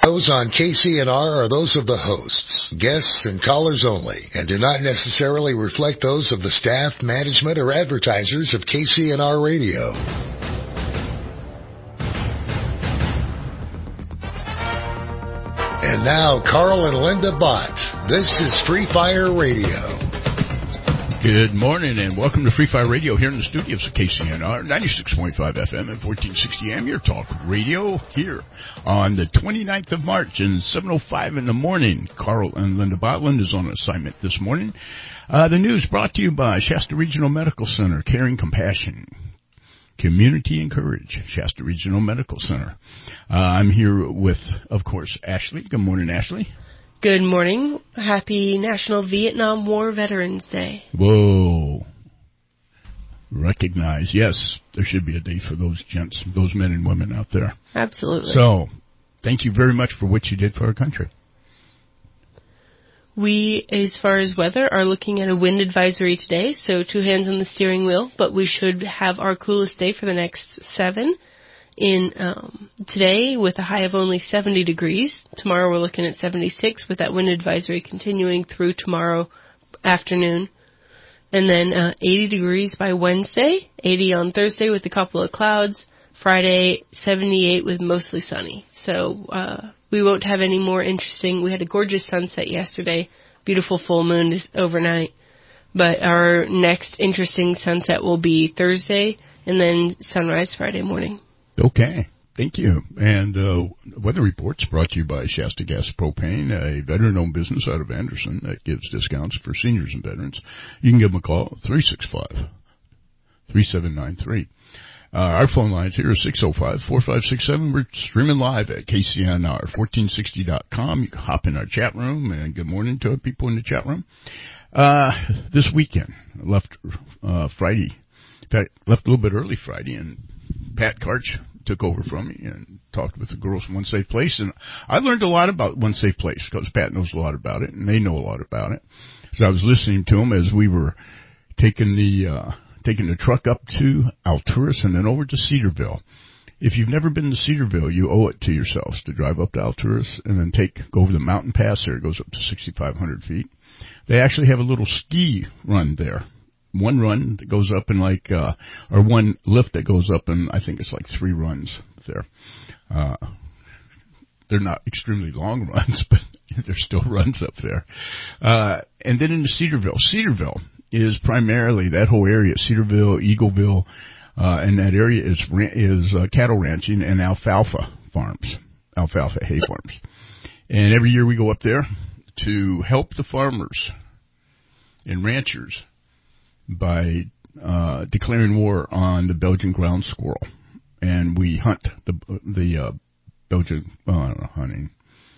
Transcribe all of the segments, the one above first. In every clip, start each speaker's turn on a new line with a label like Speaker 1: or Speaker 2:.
Speaker 1: Those on KCNR are those of the hosts, guests, and callers only, and do not necessarily reflect those of the staff, management, or advertisers of KCNR Radio. And now, Carl and Linda Bott. This is Free Fire Radio.
Speaker 2: Good morning and welcome to Free Fire Radio here in the studios of KCNR, 96.5 FM and 1460 AM, your talk radio here on the 29th of March and 7:05 in the morning. Carl and Linda Botland is on assignment this morning. The news brought to you by Shasta Regional Medical Center, Caring Compassion, Community and Courage, Shasta Regional Medical Center. I'm here with, of course, Ashley. Good morning, Ashley.
Speaker 3: Good morning. Happy National Vietnam War Veterans Day.
Speaker 2: Whoa. Recognize. Yes, there should be a day for those gents, those men and women out there.
Speaker 3: Absolutely.
Speaker 2: So, thank you very much for what you did for our country.
Speaker 3: We, as far as weather, are looking at a wind advisory today, so 2 hands on the steering wheel, but we should have our coolest day for the next 7. Today with a high of only 70 degrees. Tomorrow we're looking at 76 with that wind advisory continuing through tomorrow afternoon. And then 80 degrees by Wednesday, 80 on Thursday with a couple of clouds. Friday, 78 with mostly sunny. So we won't have any more interesting. We had a gorgeous sunset yesterday. Beautiful full moon is overnight. But our next interesting sunset will be Thursday and then sunrise Friday morning.
Speaker 2: Okay, thank you. And weather reports brought to you by Shasta Gas Propane, a veteran-owned business out of Anderson that gives discounts for seniors and veterans. You can give them a call, 365-3793. Our phone lines here are 605-4567. We're streaming live at KCNR1460.com. You can hop in our chat room, and good morning to people in the chat room. This weekend, left Friday. In fact, left a little bit early Friday, and Pat Karch took over from me and talked with the girls from One Safe Place. And I learned a lot about One Safe Place because Pat knows a lot about it, and they know a lot about it. So I was listening to them as we were taking the truck up to Alturas and then over to Cedarville. If you've never been to Cedarville, you owe it to yourselves to drive up to Alturas and then go over the mountain pass there. It goes up to 6,500 feet. They actually have a little ski run there. One run that goes up in or one lift that goes up in, I think it's like 3 runs there. They're not extremely long runs, but there's still runs up there. And then into Cedarville. Cedarville is primarily that whole area, Cedarville, Eagleville, and that area is cattle ranching and alfalfa hay farms. And every year we go up there to help the farmers and ranchers by declaring war on the Belgian ground squirrel, and we hunt the Belgian hunting.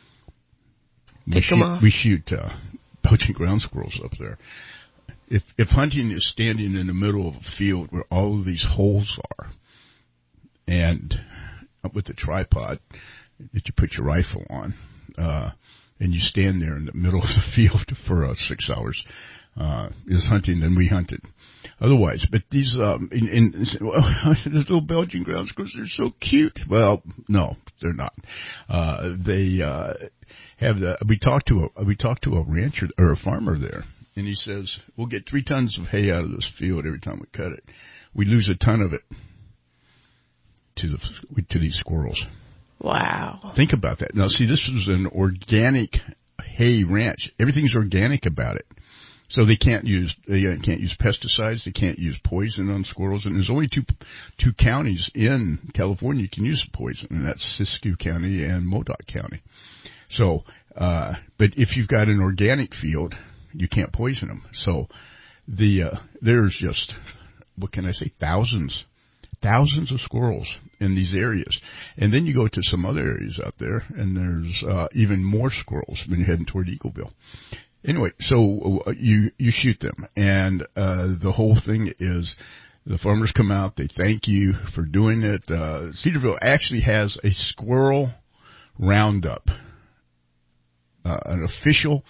Speaker 2: We shoot Belgian ground squirrels up there. If hunting is standing in the middle of a field where all of these holes are, and with the tripod that you put your rifle on, and you stand there in the middle of the field for 6 hours. Is hunting, then we hunted. Otherwise, but these these little Belgian ground squirrels, they're so cute. Well, no, they're not. They have we talked to a rancher or a farmer there, and he says we'll get 3 tons of hay out of this field every time we cut it. We lose a ton of it to these squirrels.
Speaker 3: Wow!
Speaker 2: Think about that. Now, see, this was an organic hay ranch. Everything's organic about it. So they can't use pesticides. They can't use poison on squirrels. And there's only two counties in California you can use poison, and that's Siskiyou County and Modoc County. So, but if you've got an organic field, you can't poison them. So there's just, what can I say, thousands of squirrels in these areas. And then you go to some other areas out there, and there's even more squirrels when you're heading toward Eagleville. Anyway, so you shoot them, and the whole thing is the farmers come out, they thank you for doing it. Cedarville actually has a squirrel roundup, an official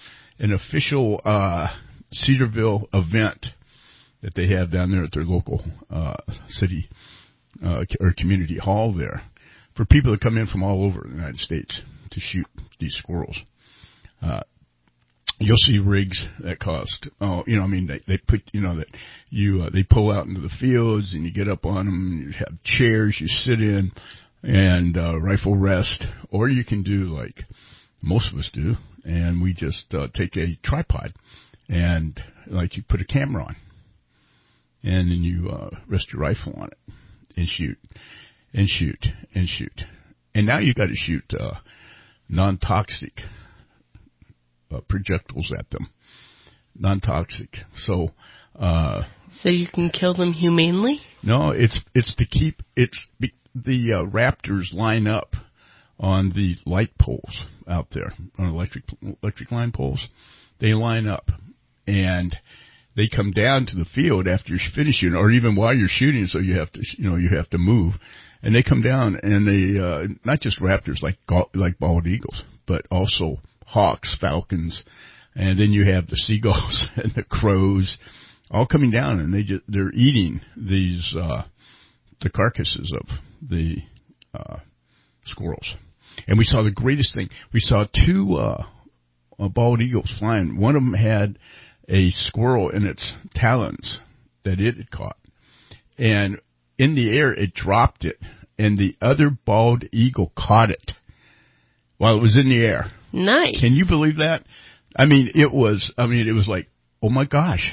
Speaker 2: Cedarville event that they have down there at their local city or community hall there. for people that come in from all over the United States to shoot these squirrels. You'll see rigs that cost, they put, they pull out into the fields and you get up on them and you have chairs you sit in and, rifle rest, or you can do like most of us do, and we just, take a tripod and like you put a camera on and then you, rest your rifle on it and shoot and shoot and shoot. And now you got to shoot, non-toxic projectiles at them, non-toxic. So
Speaker 3: you can kill them humanely?
Speaker 2: No, it's to keep the raptors line up on the light poles out there, on electric line poles. They line up and they come down to the field after you're finishing, or even while you're shooting. So you have to move, and they come down and they not just raptors like bald eagles, but also hawks, falcons, and then you have the seagulls and the crows all coming down, and they're eating these the carcasses of the squirrels. And we saw the greatest thing. We saw two bald eagles flying. One of them had a squirrel in its talons that it had caught, and in the air it dropped it, and the other bald eagle caught it while it was in the air.
Speaker 3: Nice.
Speaker 2: Can you believe that? It was like, oh my gosh,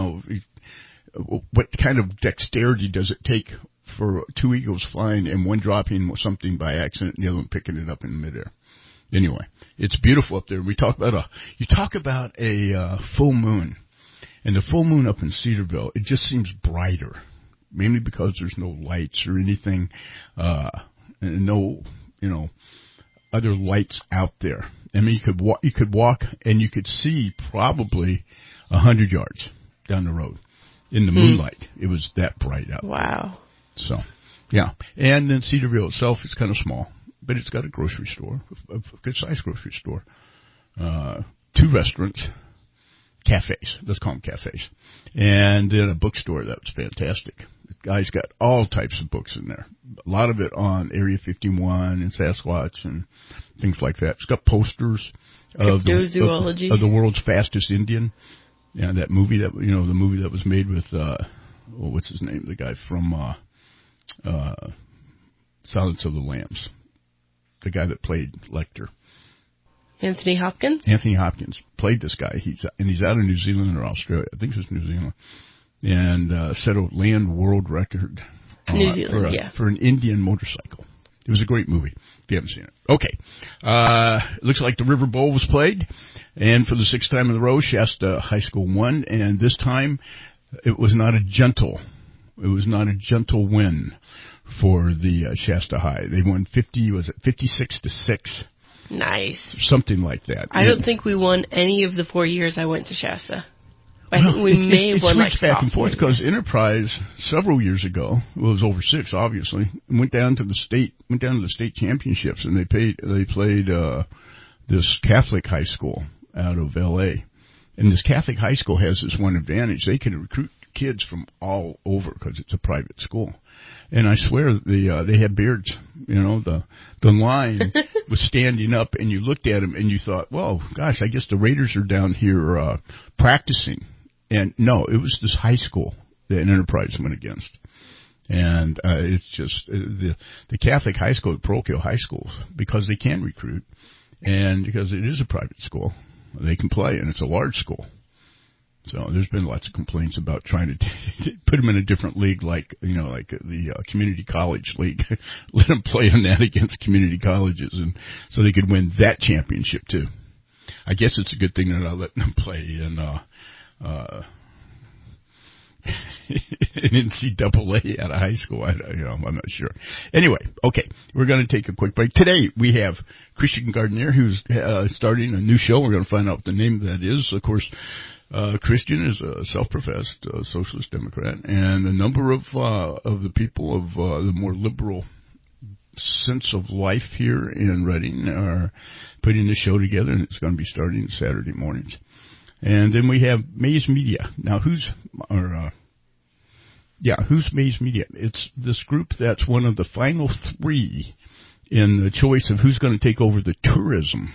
Speaker 2: what kind of dexterity does it take for two eagles flying and one dropping something by accident and the other one picking it up in midair? Anyway, it's beautiful up there. You talk about a full moon, and the full moon up in Cedarville, it just seems brighter, mainly because there's no lights or anything, and no, other lights out there. You could walk and you could see probably 100 yards down the road in the moonlight. It was that bright out.
Speaker 3: Wow.
Speaker 2: So, yeah. And then Cedarville itself is kind of small, but it's got a grocery store, a good-sized grocery store, 2 restaurants, cafes. Let's call them cafes. And then a bookstore that was fantastic. The guy's got all types of books in there. A lot of it on Area 51 and Sasquatch and things like that. It's got posters of the world's fastest Indian. Yeah, that movie the movie that was made with what's his name? The guy from Silence of the Lambs. The guy that played Lecter.
Speaker 3: Anthony Hopkins?
Speaker 2: Anthony Hopkins played this guy. He's out of New Zealand or Australia. I think it was New Zealand. And set a land world record
Speaker 3: New Zealand,
Speaker 2: for an Indian motorcycle. It was a great movie, if you haven't seen it. Okay. It looks like the River Bowl was played, and for the 6th time in a row, Shasta High School won, and this time it was not a gentle win for the Shasta High. They won 56-6?
Speaker 3: Nice.
Speaker 2: Something like that.
Speaker 3: I don't think we won any of the 4 years I went to Shasta. I think we may have won
Speaker 2: switched back and forth because Enterprise several years ago, it was over 6 obviously, went down to the state championships, and they played this Catholic high school out of LA. And this Catholic high school has this one advantage. They can recruit kids from all over because it's a private school. And I swear they had beards. The line was standing up, and you looked at them and you thought, well, gosh, I guess the Raiders are down here practicing. And no, it was this high school that Enterprise went against. And it's just the Catholic high school, the parochial high schools, because they can recruit and because it is a private school, they can play, and it's a large school. So there's been lots of complaints about trying to put them in a different league, like the community college league. Let them play in that against community colleges, and so they could win that championship too. I guess it's a good thing they're not letting them play in NCAA out of high school. I'm not sure. Anyway, okay, we're going to take a quick break. Today we have Christian Gardner, who's starting a new show. We're going to find out what the name of that is. Of course, Christian is a self-professed socialist Democrat, and a number of the people of the more liberal sense of life here in Redding are putting the show together, and it's going to be starting Saturday mornings. And then we have Maze Media. Now, who's Maze Media? It's this group that's one of the final 3 in the choice of who's going to take over the tourism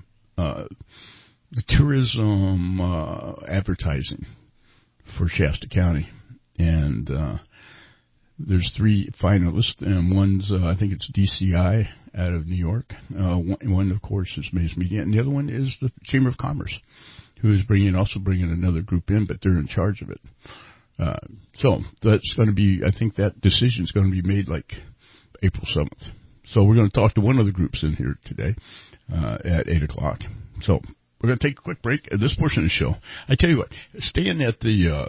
Speaker 2: advertising for Shasta County. And there's 3 finalists, and one's, I think it's DCI out of New York. One, of course, is Mays Media, and the other one is the Chamber of Commerce, who is also bringing another group in, but they're in charge of it. So that's going to be, I think that decision is going to be made like April 7th. So we're going to talk to one of the groups in here today at 8 o'clock. So we're going to take a quick break at this portion of the show. I tell you what, staying at the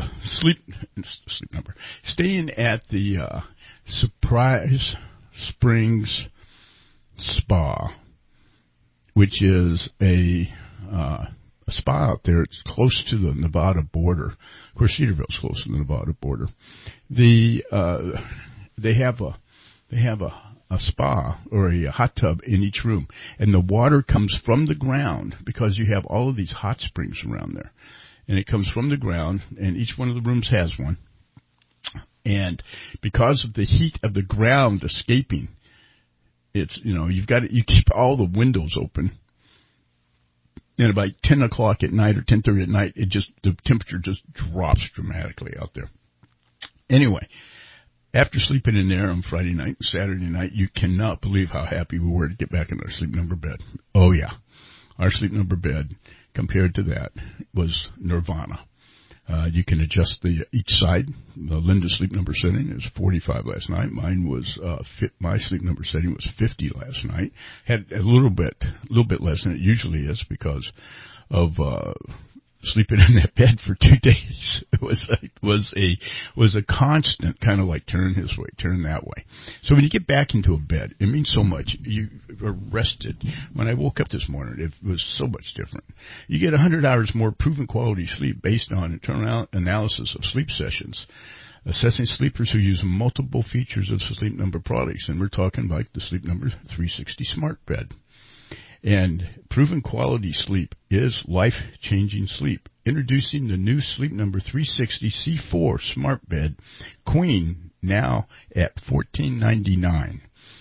Speaker 2: staying at the Surprise Springs Spa, which is a spa out there. It's close to the Nevada border. Of course, Cedarville's close to the Nevada border. They have a spa or a hot tub in each room, and the water comes from the ground because you have all of these hot springs around there, and it comes from the ground, and each one of the rooms has one. And because of the heat of the ground escaping, it's, you keep all the windows open. And about 10 o'clock at night or 10:30 at night, the temperature just drops dramatically out there. Anyway, after sleeping in there on Friday night and Saturday night, you cannot believe how happy we were to get back in our Sleep Number bed. Oh yeah, our Sleep Number bed compared to that was nirvana. You can adjust each side. The Linda Sleep Number setting is 45 last night. Mine was my Sleep Number setting was 50 last night. Had a little bit less than it usually is because of sleeping in that bed for 2 days. It was a constant kind of like turn this way, turn that way. So when you get back into a bed, it means so much. You are rested. When I woke up this morning, it was so much different. You get 100 hours more proven quality sleep based on internal analysis of sleep sessions, assessing sleepers who use multiple features of Sleep Number products. And we're talking like the Sleep Number 360 Smart Bed. And proven quality sleep is life-changing sleep. Introducing the new Sleep Number 360 C4 Smart Bed Queen, now at $14.99.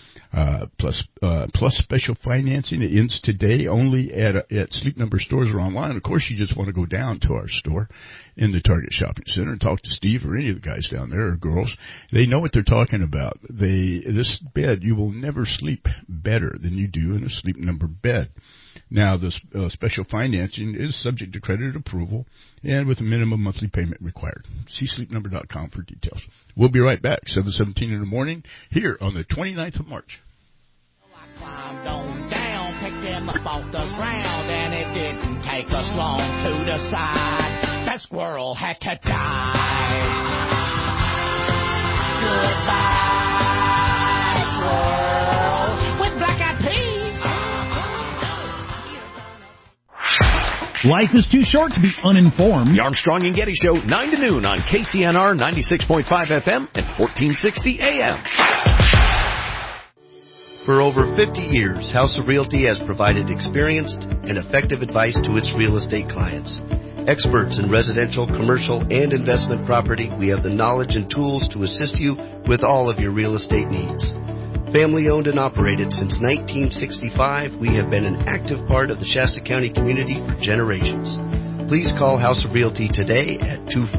Speaker 2: Plus special financing. It ends today only at Sleep Number stores or online. Of course, you just want to go down to our store in the Target Shopping Center and talk to Steve or any of the guys down there or girls. They know what they're talking about. This bed, you will never sleep better than you do in a Sleep Number bed. Now, the special financing is subject to credit approval and with a minimum monthly payment required. See sleepnumber.com for details. We'll be right back, 7:17 in the morning, here on the 29th of March.
Speaker 4: I climbed on down, picked him up off the ground, and it didn't take us long to decide that squirrel had to die. Goodbye, squirrel, with black-eyed peas.
Speaker 5: Life is too short to be uninformed.
Speaker 6: The Armstrong and Getty Show, 9 to noon on KCNR 96.5 FM and 1460 AM.
Speaker 7: For over 50 years, House of Realty has provided experienced and effective advice to its real estate clients. Experts in residential, commercial, and investment property, we have the knowledge and tools to assist you with all of your real estate needs. Family owned and operated since 1965, we have been an active part of the Shasta County community for generations. Please call House of Realty today at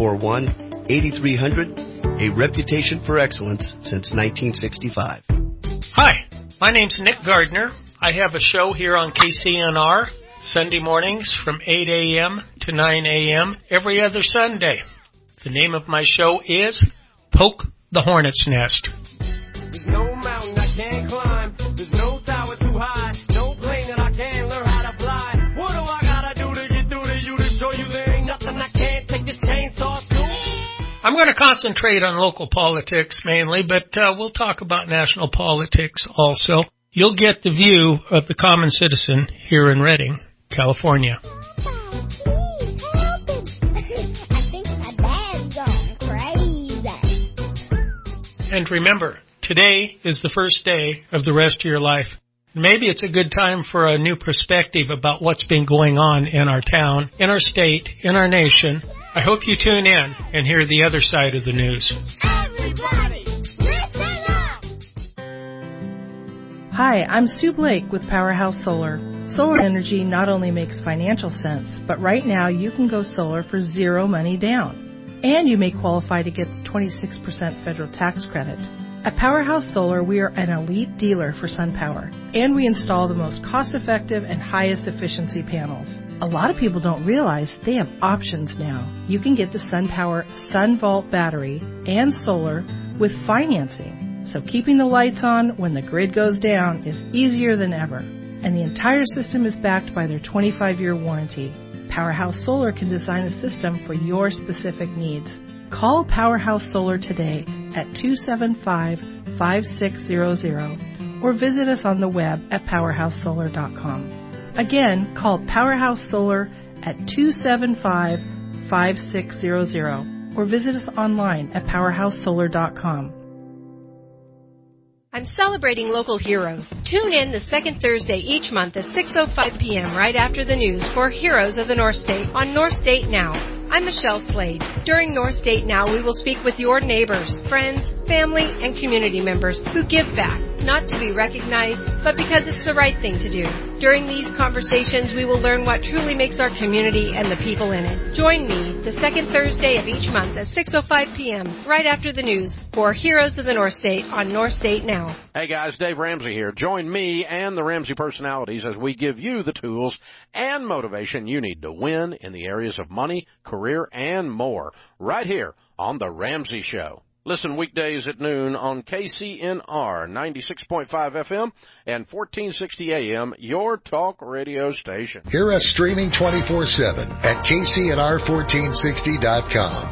Speaker 7: 241-8300, a reputation for excellence since 1965.
Speaker 8: Hi, my name's Nick Gardner. I have a show here on KCNR, Sunday mornings from 8 a.m. to 9 a.m. every other Sunday. The name of my show is Poke the Hornet's Nest.
Speaker 9: There's no mountain I can't climb. There's no tower too high. No plane that I can't learn how to fly. What do I gotta do to get through to you to show you there ain't nothing I can't take this chainsaw to?
Speaker 8: I'm going to concentrate on local politics mainly, but we'll talk about national politics also. You'll get the view of the common citizen here in Redding, California. And remember, today is the first day of the rest of your life. Maybe it's a good time for a new perspective about what's been going on in our town, in our state, in our nation. I hope you tune in and hear the other side of the news.
Speaker 4: Everybody, listen up!
Speaker 10: Hi, I'm Sue Blake with Powerhouse Solar. Solar energy not only makes financial sense, but right now you can go solar for zero money down. And you may qualify to get the 26% federal tax credit. At Powerhouse Solar, we are an elite dealer for SunPower, and we install the most cost-effective and highest efficiency panels. A lot of people don't realize they have options now. You can get the SunPower SunVault battery and solar with financing. So keeping the lights on when the grid goes down is easier than ever. And the entire system is backed by their 25-year warranty. Powerhouse Solar can design a system for your specific needs. Call Powerhouse Solar today at 275-5600 or visit us on the web at powerhousesolar.com. Again, call Powerhouse Solar at 275-5600 or visit us online at powerhousesolar.com.
Speaker 11: I'm celebrating local heroes. Tune in the second Thursday each month at 6:05 p.m. right after the news for Heroes of the North State on North State Now. I'm Michelle Slade. During North State Now, we will speak with your neighbors, friends, family, and community members who give back, not to be recognized, but because it's the right thing to do. During these conversations, we will learn what truly makes our community and the people in it. Join me the second Thursday of each month at 6:05 p.m. right after the news for Heroes of the North State on North State Now.
Speaker 12: Hey guys, Dave Ramsey here. Join me and the Ramsey personalities as we give you the tools and motivation you need to win in the areas of money, career, and more right here on The Ramsey Show. Listen weekdays at noon on KCNR 96.5 FM and 1460 AM, your talk radio station.
Speaker 1: Hear us streaming 24/7 at KCNR1460.com.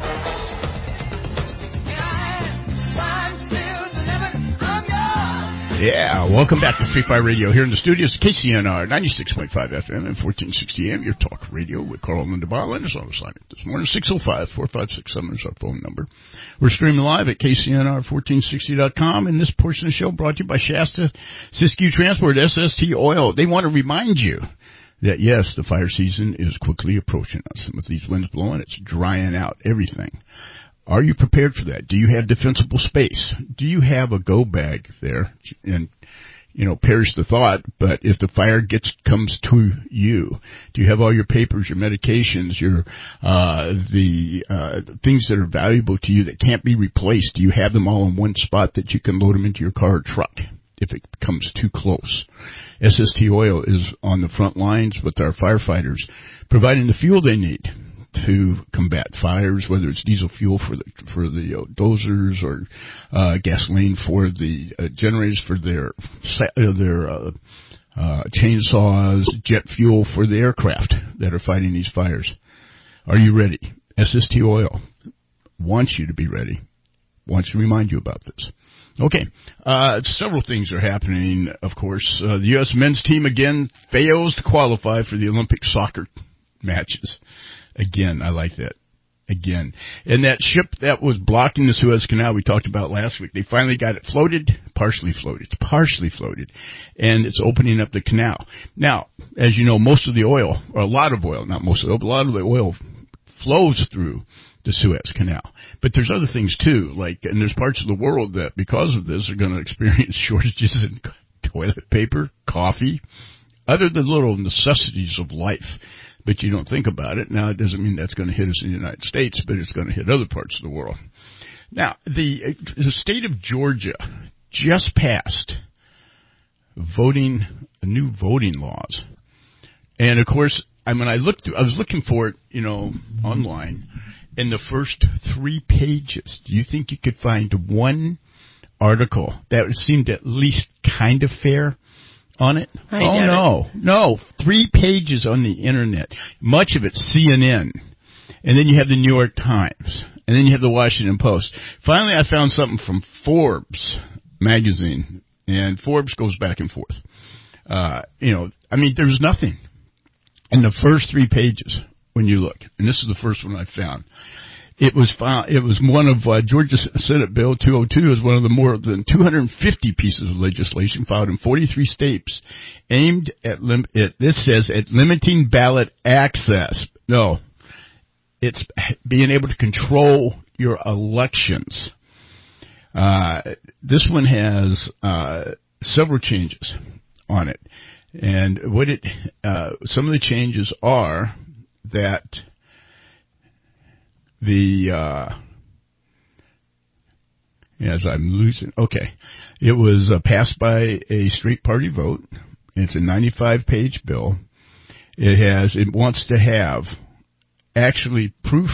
Speaker 2: Yeah, welcome back to Free Fire Radio here in the studios, KCNR 96.5 FM and 1460 AM, your talk radio with Carl Lindenbaugh. And it's on assignment this morning, 605-4567 is our phone number. We're streaming live at KCNR1460.com, and this portion of the show brought to you by Shasta Siskiyou Transport, SST Oil. They want to remind you that, yes, the fire season is quickly approaching us. And with these winds blowing, it's drying out everything. Are you prepared for that? Do you have defensible space? Do you have a go bag there? And, perish the thought, but if the fire comes to you, do you have all your papers, your medications, the things that are valuable to you that can't be replaced? Do you have them all in one spot that you can load them into your car or truck if it comes too close? SST Oil is on the front lines with our firefighters, providing the fuel they need to combat fires, whether it's diesel fuel for the dozers or gasoline for the generators for their chainsaws, jet fuel for the aircraft that are fighting these fires. Are you ready? SST Oil wants you to be ready. Wants to remind you about this. Okay, several things are happening, of course. The U.S. men's team again fails to qualify for the Olympic soccer matches. Again, I like that. Again. And that ship that was blocking the Suez Canal we talked about last week, they finally got it floated, partially floated, and it's opening up the canal. Now, as you know, most of the oil, or a lot of the oil flows through the Suez Canal. But there's other things too, and there's parts of the world that because of this are going to experience shortages in toilet paper, coffee, other than little necessities of life. But you don't think about it. Now, it doesn't mean that's going to hit us in the United States, but it's going to hit other parts of the world. Now, the state of Georgia just passed new voting laws. And, of course, I was looking for it, online, in the first 3 pages. Do you think you could find one article that seemed at least kind of fair on it? No. 3 pages on the internet. Much of it CNN. And then you have the New York Times. And then you have the Washington Post. Finally, I found something from Forbes magazine. And Forbes goes back and forth. There's nothing in the first 3 pages when you look. And this is the first one I found. It was one of Georgia Senate Bill 202 is one of the more than 250 pieces of legislation filed in 43 states aimed at limiting ballot access. No, it's being able to control your elections. This one has several changes on it. And some of the changes are that it was passed by a straight party vote. It's a 95-page bill. It wants to have actually proof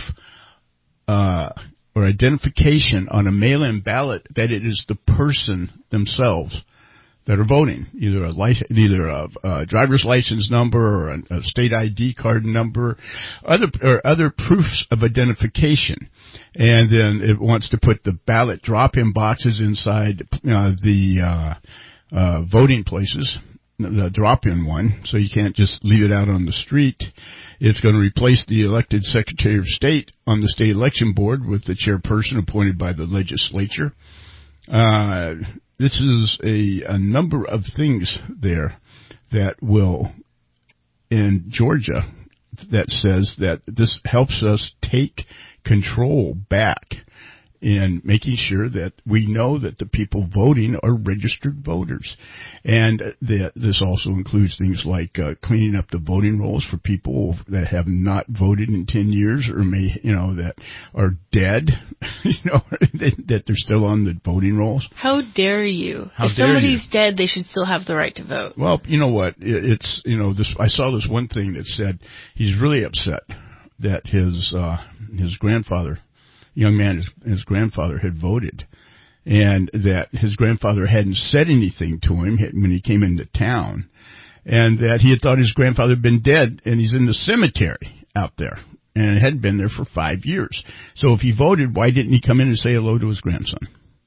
Speaker 2: or identification on a mail-in ballot that it is the person themselves that are voting, either a driver's license number or a state ID card number, other proofs of identification. And then it wants to put the ballot drop-in boxes inside the voting places, the drop-in one, so you can't just leave it out on the street. It's going to replace the elected Secretary of State on the state election board with the chairperson appointed by the legislature. This is a number of things there that will, in Georgia, that says that this helps us take control back in making sure that we know that the people voting are registered voters. And this also includes things like cleaning up the voting rolls for people that have not voted in 10 years or that are dead, that they're still on the voting rolls.
Speaker 3: How dare you? If somebody's dead, they should still have the right to vote.
Speaker 2: Well, you know what? I saw this one thing that said he's really upset that his grandfather, young man, his grandfather had voted, and that his grandfather hadn't said anything to him when he came into town, and that he had thought his grandfather had been dead, and he's in the cemetery out there, and hadn't been there for 5 years. So if he voted, why didn't he come in and say hello to his grandson?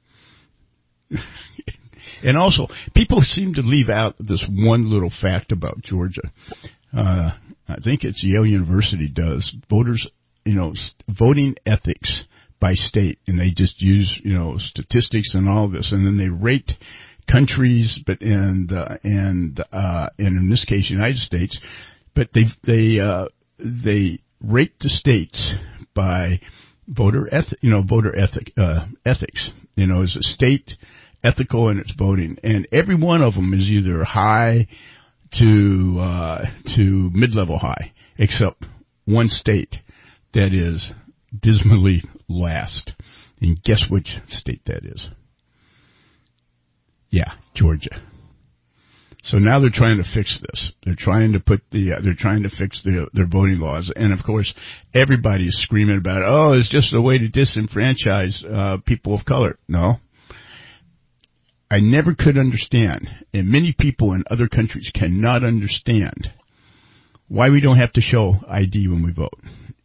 Speaker 2: And also, people seem to leave out this one little fact about Georgia. I think it's Yale University does voters, voting ethics by state, and they just use, statistics and all this, and then they rate countries, and in this case, United States, but they rate the states by voter ethics. Is a state ethical in its voting, and every one of them is either high to mid-level high, except one state that is dismally last. And guess which state that is? Yeah, Georgia. So now they're trying to fix this. They're trying to fix their voting laws, and of course, everybody is screaming about, it's just a way to disenfranchise people of color. No. I never could understand, and many people in other countries cannot understand, why we don't have to show ID when we vote.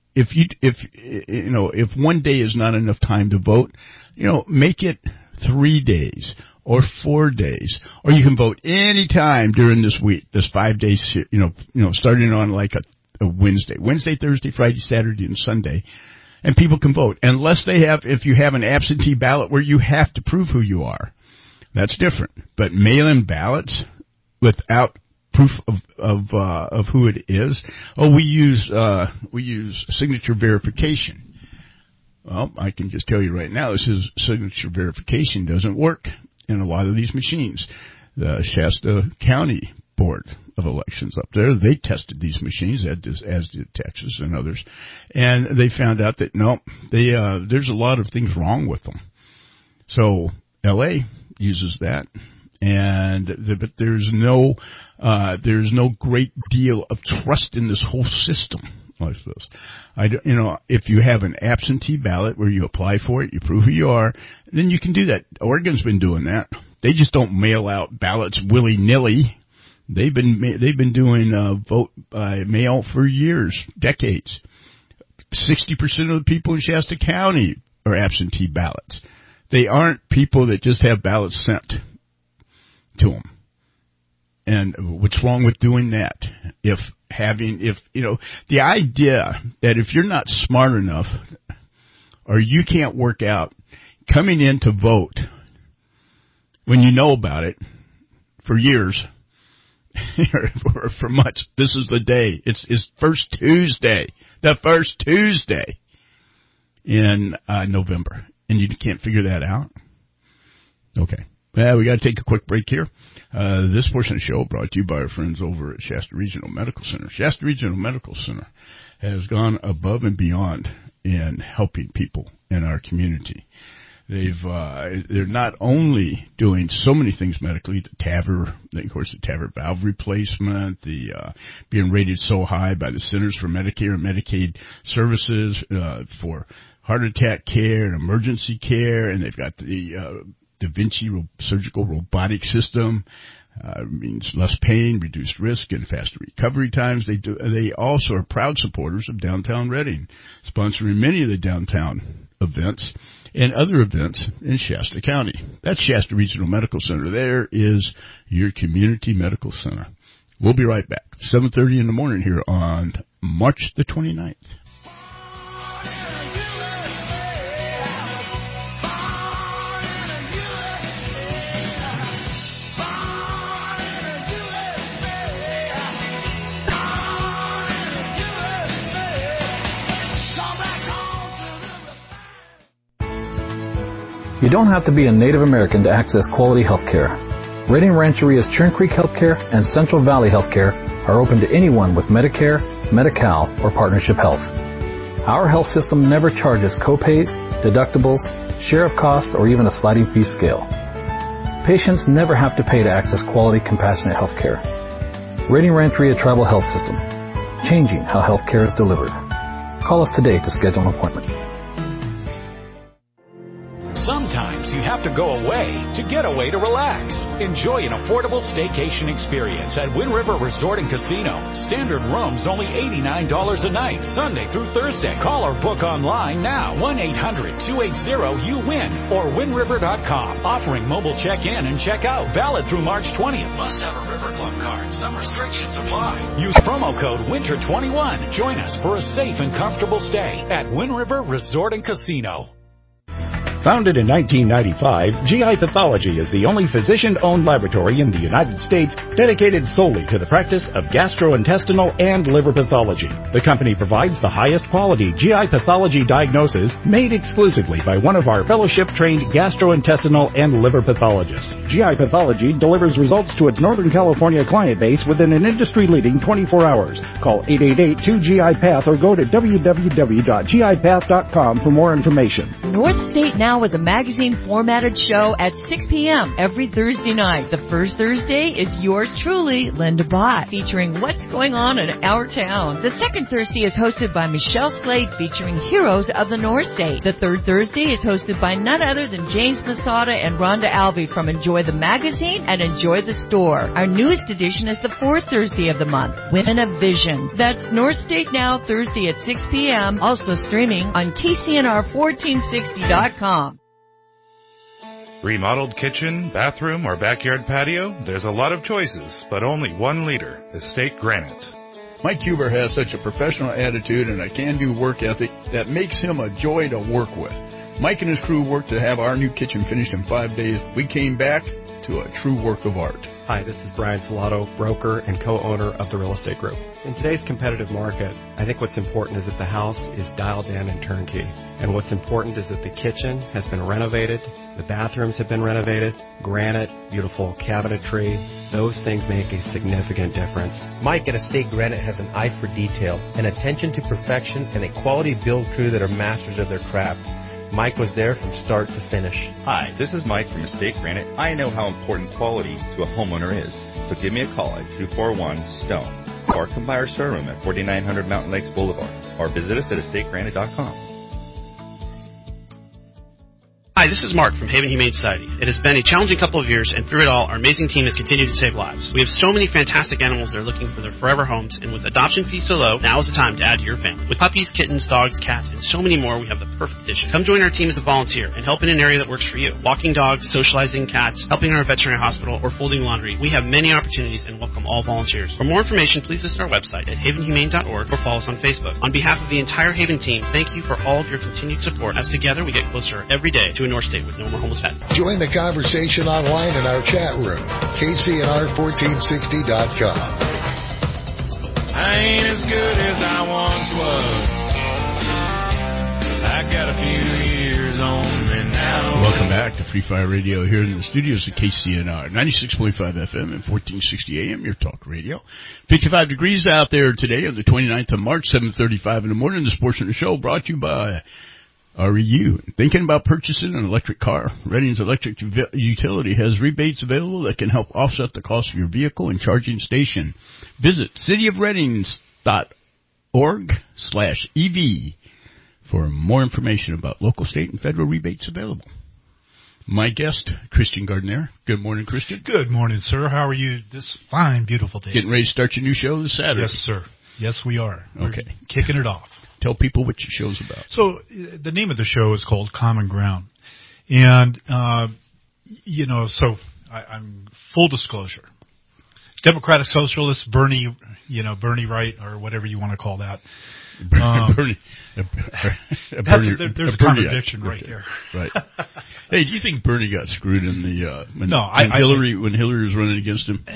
Speaker 2: If one day is not enough time to vote, make it 3 days or 4 days, or you can vote any time during this week, this 5 days, starting on like a Wednesday, Thursday, Friday, Saturday, and Sunday, and people can vote unless if you have an absentee ballot where you have to prove who you are. That's different. But mail-in ballots without proof of who it is. We use signature verification. Well, I can just tell you right now, signature verification doesn't work in a lot of these machines. The Shasta County Board of Elections up there, they tested these machines, as did Texas and others, and they found out that there's a lot of things wrong with them. So L.A. uses that, but there's no great deal of trust in this whole system, I suppose. If you have an absentee ballot where you apply for it, you prove who you are, then you can do that. Oregon's been doing that. They just don't mail out ballots willy-nilly. They've been doing vote by mail for years, decades. 60% of the people in Shasta County are absentee ballots. They aren't people that just have ballots sent to them. And what's wrong with doing that? The idea that if you're not smart enough or you can't work out coming in to vote when you know about it for years or for months, this is the day. It's first Tuesday, the first Tuesday in November. And you can't figure that out? Okay. We got to take a quick break here. This portion of the show brought to you by our friends over at Shasta Regional Medical Center. Shasta Regional Medical Center has gone above and beyond in helping people in our community. They're not only doing so many things medically, the TAVR valve replacement, the being rated so high by the Centers for Medicare and Medicaid Services for heart attack care and emergency care, and they've got the Da Vinci surgical robotic system. Means less pain, reduced risk, and faster recovery times. They also are proud supporters of Downtown Reading, sponsoring many of the downtown events and other events in Shasta County. That's Shasta Regional Medical Center. There is your community medical center. We'll be right back. 7:30 in the morning here on March the 29th.
Speaker 13: You don't have to be a Native American to access quality health care. Reading Rancheria's Churn Creek Healthcare and Central Valley Healthcare are open to anyone with Medicare, Medi-Cal, or Partnership Health. Our health system never charges copays, deductibles, share of cost, or even a sliding fee scale. Patients never have to pay to access quality, compassionate health care. Reading Rancheria Tribal Health System, changing how health care is delivered. Call us today to schedule an appointment.
Speaker 14: Sometimes you have to go away to get away to relax. Enjoy an affordable staycation experience at Wind River Resort and Casino. Standard rooms only $89 a night, Sunday through Thursday. Call or book online now, 1-800-280-YOU-WIN or windriver.com. Offering mobile check-in and check-out. Valid through March 20th. Must have a River Club card. Some restrictions apply. Use promo code WINTER21. Join us for a safe and comfortable stay at Wind River Resort and Casino.
Speaker 15: Founded in 1995, GI Pathology is the only physician-owned laboratory in the United States dedicated solely to the practice of gastrointestinal and liver pathology. The company provides the highest quality GI pathology diagnosis made exclusively by one of our fellowship-trained gastrointestinal and liver pathologists. GI Pathology delivers results to its Northern California client base within an industry-leading 24 hours. Call 888-2GI-PATH or go to www.gipath.com for more information.
Speaker 16: North State Now is a magazine formatted show at 6 p.m. every Thursday night. The first Thursday is yours truly, Linda Bott, featuring what's going on in our town. The second Thursday is hosted by Michelle Slade, featuring heroes of the North State. The third Thursday is hosted by none other than James Masada and Rhonda Albee from Enjoy the Magazine and Enjoy the Store. Our newest edition is the fourth Thursday of the month, Women of Vision. That's North State Now, Thursday at 6 p.m., also streaming on KCNR1460.com.
Speaker 17: Remodeled kitchen, bathroom, or backyard patio? There's a lot of choices, but only one leader, Estate Granite.
Speaker 2: Mike Huber has such a professional attitude and a can-do work ethic that makes him a joy to work with. Mike and his crew worked to have our new kitchen finished in 5 days. We came back to a true work of art.
Speaker 18: Hi, this is Brian Salato, broker and co-owner of the Real Estate Group. In today's competitive market, I think what's important is that the house is dialed in and turnkey. And what's important is that the kitchen has been renovated, the bathrooms have been renovated, granite, beautiful cabinetry. Those things make a significant difference.
Speaker 19: Mike at Estate Granite has an eye for detail, an attention to perfection, and a quality build crew that are masters of their craft. Mike was there from start to finish.
Speaker 20: Hi, this is Mike from Estate Granite. I know how important quality to a homeowner is. So give me a call at 241-STONE or come by our showroom at 4900 Mountain Lakes Boulevard or visit us at estategranite.com.
Speaker 21: Hi, this is Mark from Haven Humane Society. It has been a challenging couple of years, and through it all, our amazing team has continued to save lives. We have so many fantastic animals that are looking for their forever homes, and with adoption fees so low, now is the time to add to your family. With puppies, kittens, dogs, cats, and so many more, we have the perfect addition. Come join our team as a volunteer and help in an area that works for you. Walking dogs, socializing cats, helping in our veterinary hospital, or folding laundry. We have many opportunities and welcome all volunteers. For more information, please visit our website at havenhumane.org or follow us on Facebook. On behalf of the entire Haven team, thank you for all of your continued support, as together we get closer every day to a North State with no more homeless pets.
Speaker 1: Join the conversation online in our chat room, KCNR1460.com.
Speaker 9: I ain't as good as I once was. I got a few years on me now.
Speaker 2: Welcome Welcome back to Free Fire Radio here in the studios at KCNR, 96.5 FM and 1460 AM, your talk radio. 55 degrees out there today on the 29th of March, 7:35 in the morning. This portion of the show brought to you by REU. Thinking about purchasing an electric car? Redding's Electric Utility has rebates available that can help offset the cost of your vehicle and charging station. Visit cityofreddings.org/EV for more information about local, state, and federal rebates available. My guest, Christian Gardner. Good morning, Christian.
Speaker 5: Good morning, sir. How are you this fine, beautiful day?
Speaker 2: Getting ready to start your new show this Saturday.
Speaker 5: Yes, sir. Yes, we are.
Speaker 2: Okay.
Speaker 5: We're kicking it off.
Speaker 2: Tell people what your show's about.
Speaker 5: So the name of the show is called Common Ground. And, I'm full disclosure. Democratic Socialist, Bernie Wright, or whatever you want to call that.
Speaker 2: Bernie.
Speaker 5: There's a contradiction right there.
Speaker 2: Right. Hey, do you think Bernie got screwed in the when Hillary was running against him?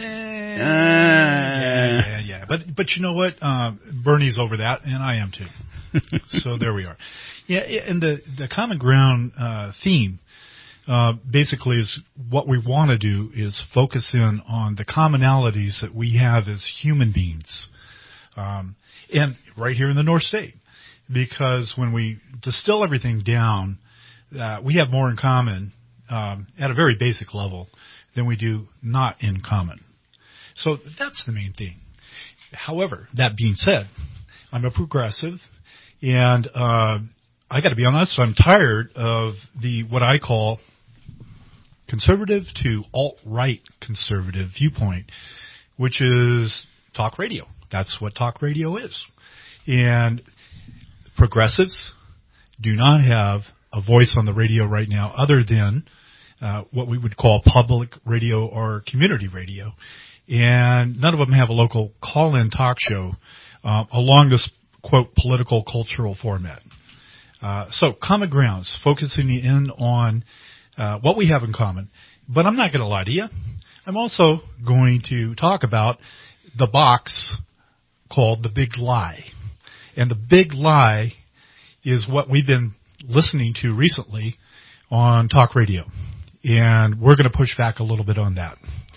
Speaker 5: Yeah. But you know what? Bernie's over that, and I am too. So there we are. Yeah, and the Common Ground theme basically is what we want to do is focus in on the commonalities that we have as human beings. And right here in the North State, because when we distill everything down, we have more in common at a very basic level than we do not in common. So that's the main thing. However, that being said, I'm a progressive, and I got to be honest, I'm tired of what I call conservative to alt-right conservative viewpoint, which is talk radio. That's what talk radio is. And progressives do not have a voice on the radio right now other than what we would call public radio or community radio. And none of them have a local call-in talk show along this, quote, political cultural format. So Common Grounds, focusing in on what we have in common. But I'm not going to lie to you. I'm also going to talk about the box called The Big Lie. And The Big Lie is what we've been listening to recently on talk radio. And we're going to push back a little bit on that.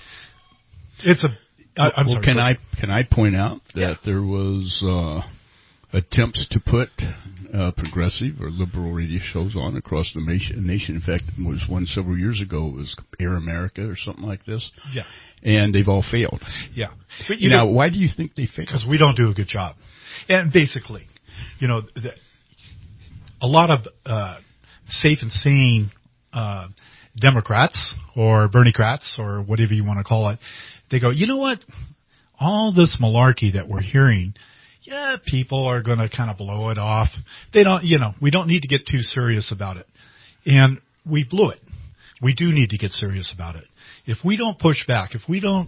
Speaker 5: I'm sorry.
Speaker 2: Can I point out that there was attempts to put progressive or liberal radio shows on across the nation. In fact, there was one several years ago. It was Air America or something like this.
Speaker 5: Yeah.
Speaker 2: And they've all failed.
Speaker 5: Yeah. But
Speaker 2: now, why do you think they failed?
Speaker 5: Because we don't do a good job. And basically, a lot of safe and sane Democrats or Bernie-crats or whatever you want to call it, they go, you know what? All this malarkey that we're hearing, people are going to kind of blow it off. They don't, we don't need to get too serious about it. And we blew it. We do need to get serious about it. If we don't push back, if we don't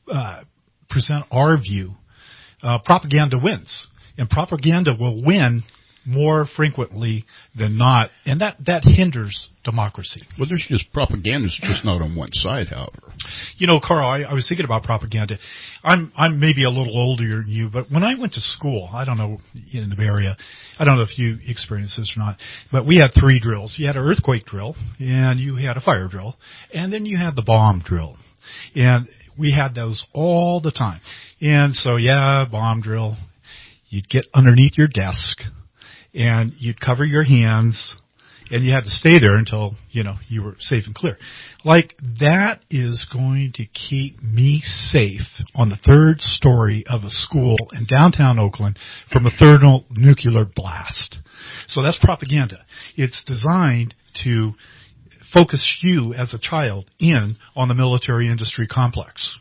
Speaker 5: present our view, propaganda wins. And propaganda will win more frequently than not, and that hinders democracy.
Speaker 2: Well, there's just propaganda, it's just not on one side, however.
Speaker 5: Carl, I was thinking about propaganda. I'm maybe a little older than you, but when I went to school, I don't know, in the Bay Area, I don't know if you experienced this or not, but we had 3 drills. You had an earthquake drill, and you had a fire drill, and then you had the bomb drill. And we had those all the time. And so, bomb drill, you'd get underneath your desk, and you'd cover your hands, and you had to stay there until, you were safe and clear. Like, that is going to keep me safe on the 3rd story of a school in downtown Oakland from a thermonuclear blast. So that's propaganda. It's designed to focus you as a child in on the military industry complex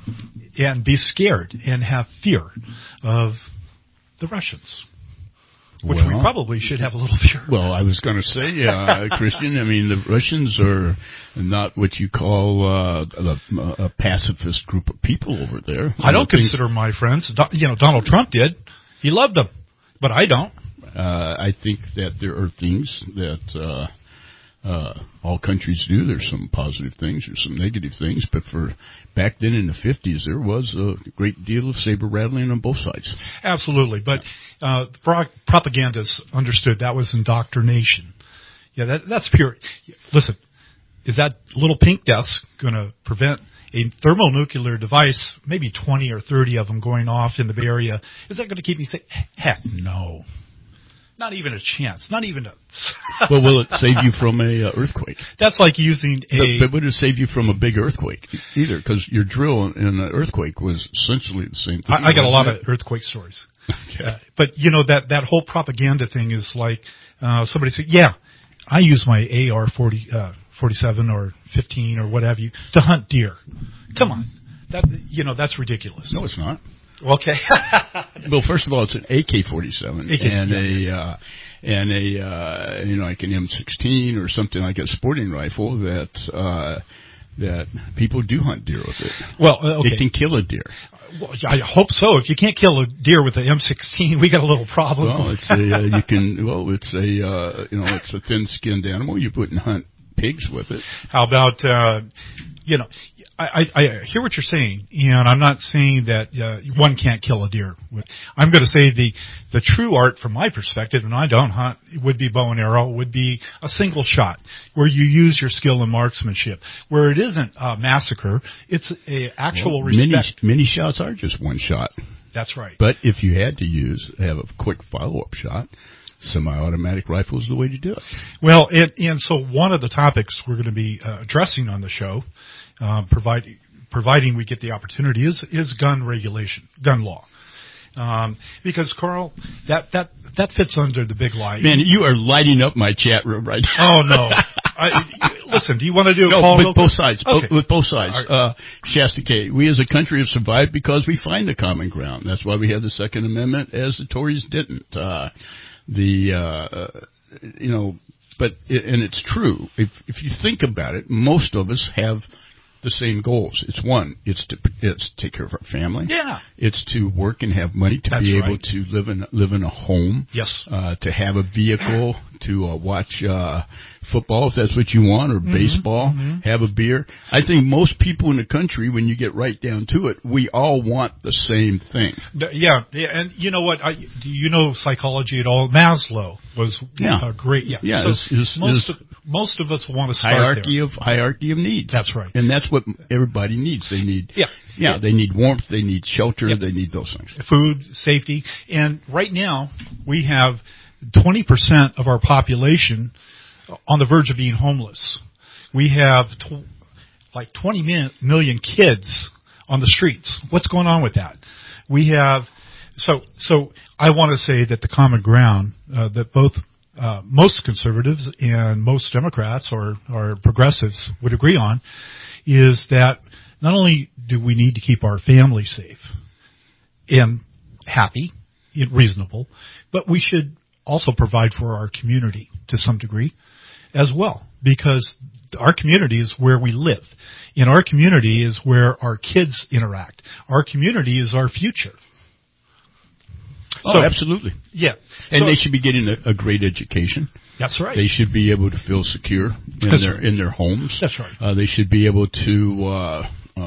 Speaker 5: and be scared and have fear of the Russians. Which we probably should have a little fear.
Speaker 2: Well, I was going to say, Christian, I mean, the Russians are not what you call a pacifist group of people over there.
Speaker 5: I don't consider my friends. Donald Trump did. He loved them, but I don't.
Speaker 2: I think that there are things that all countries do. There's some positive things, there's some negative things, but for back then in the 50s, there was a great deal of saber rattling on both sides.
Speaker 5: Absolutely, but propagandists understood that was indoctrination. That's pure. Listen, is that little pink desk going to prevent a thermonuclear device, maybe 20 or 30 of them going off in the Bay Area? Is that going to keep me safe? Heck no. Not even a chance. Not even a...
Speaker 2: Well, will it save you from a earthquake?
Speaker 5: That's like using a...
Speaker 2: But would it save you from a big earthquake either? Because your drill in an earthquake was essentially the same thing.
Speaker 5: I got a lot of earthquake stories. Okay. But, that whole propaganda thing is like somebody said, yeah, I use my AR-47 or 15 or what have you to hunt deer. Come on. That's ridiculous.
Speaker 2: No, it's not.
Speaker 5: Okay.
Speaker 2: Well, first of all, it's an AK-47 like an M16 or something like a sporting rifle that people do hunt deer with it.
Speaker 5: Well, okay.
Speaker 2: It can kill a deer.
Speaker 5: Well, I hope so. If you can't kill a deer with an M16, we got a little problem.
Speaker 2: Well, it's a thin-skinned animal. You wouldn't hunt pigs with it.
Speaker 5: How about I hear what you're saying, and I'm not saying that one can't kill a deer. I'm going to say the true art, from my perspective, and I don't hunt, would be bow and arrow, would be a single shot where you use your skill in marksmanship, where it isn't a massacre, it's a actual respect.
Speaker 2: Many shots are just one shot.
Speaker 5: That's right.
Speaker 2: But if you had to have a quick follow-up shot, semi-automatic rifle is the way to do it.
Speaker 5: Well, and so one of the topics we're going to be addressing on the show, providing we get the opportunity, is gun regulation, gun law. Because Carl, that fits under the big lie.
Speaker 2: Man, you are lighting up my chat room right now.
Speaker 5: Oh no! Listen, do you want to do a
Speaker 2: call with both sides?
Speaker 5: Okay.
Speaker 2: With both sides. Right. Shasta K. We as a country have survived because we find the common ground. That's why we have the Second Amendment, as the Tories didn't. But it's true. If you think about it, most of us have the same goals. It's to take care of our family.
Speaker 5: Yeah.
Speaker 2: It's to work and have money to be able to live in a home.
Speaker 5: Yes.
Speaker 2: To have a vehicle to watch football if that's what you want, or baseball. Have a beer. I think most people in the country, when you get right down to it, we all want the same thing.
Speaker 5: Yeah. And you know what? Do you know psychology at all? Maslow was great. Yeah.
Speaker 2: Yeah.
Speaker 5: So most of us want to start
Speaker 2: hierarchy of needs.
Speaker 5: That's right.
Speaker 2: And that's what everybody needs. They need they need warmth, they need shelter, they need those things.
Speaker 5: Food, safety. And right now we have 20% of our population on the verge of being homeless. We have 20 million kids on the streets. What's going on with that? We have so I want to say that the common ground that both most conservatives and most Democrats or progressives would agree on is that not only do we need to keep our family safe and happy, reasonable, but we should also provide for our community to some degree as well, because our community is where we live. In our community is where our kids interact. Our community is our future.
Speaker 2: Oh, absolutely.
Speaker 5: Yeah.
Speaker 2: And they should be getting a great education.
Speaker 5: That's right.
Speaker 2: They should be able to feel secure in their homes.
Speaker 5: That's right.
Speaker 2: They should be able to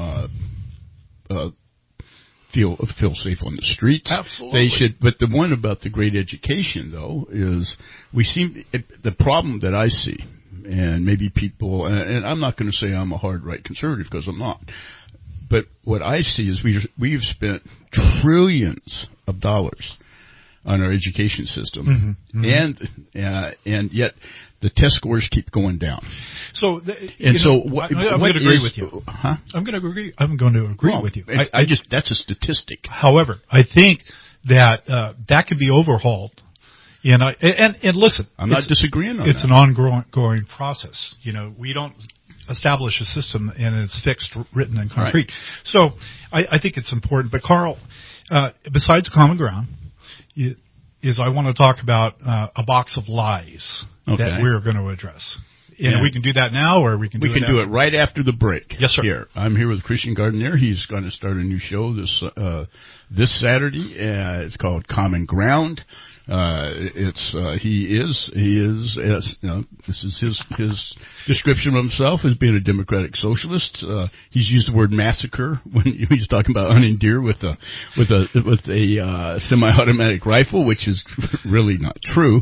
Speaker 2: feel safe on the streets.
Speaker 5: Absolutely.
Speaker 2: They should. But the one about the great education, though, is the problem that I see, and maybe people, and I'm not going to say I'm a hard right conservative because I'm not. But what I see is we've spent trillions of dollars on our education system, and yet the test scores keep going down.
Speaker 5: So,
Speaker 2: I'm
Speaker 5: going to agree with you. Huh? I'm going to agree. I'm going to agree with you.
Speaker 2: That's a statistic.
Speaker 5: However, I think that that can be overhauled. And listen,
Speaker 2: I'm not disagreeing on
Speaker 5: it's
Speaker 2: that.
Speaker 5: It's an ongoing process. We don't establish a system and it's fixed, written in concrete.
Speaker 2: Right.
Speaker 5: So I think it's important. But Carl, besides common ground, I want to talk about a box of lies that we're going to address. And we can do that now, or we can do
Speaker 2: it right after the break.
Speaker 5: Yes, sir.
Speaker 2: Here, I'm here with Christian Gardner. He's going to start a new show this Saturday. It's called Common Ground. He is as this is his description of himself as being a democratic socialist. He's used the word massacre when he's talking about hunting deer with a semi-automatic rifle, which is really not true.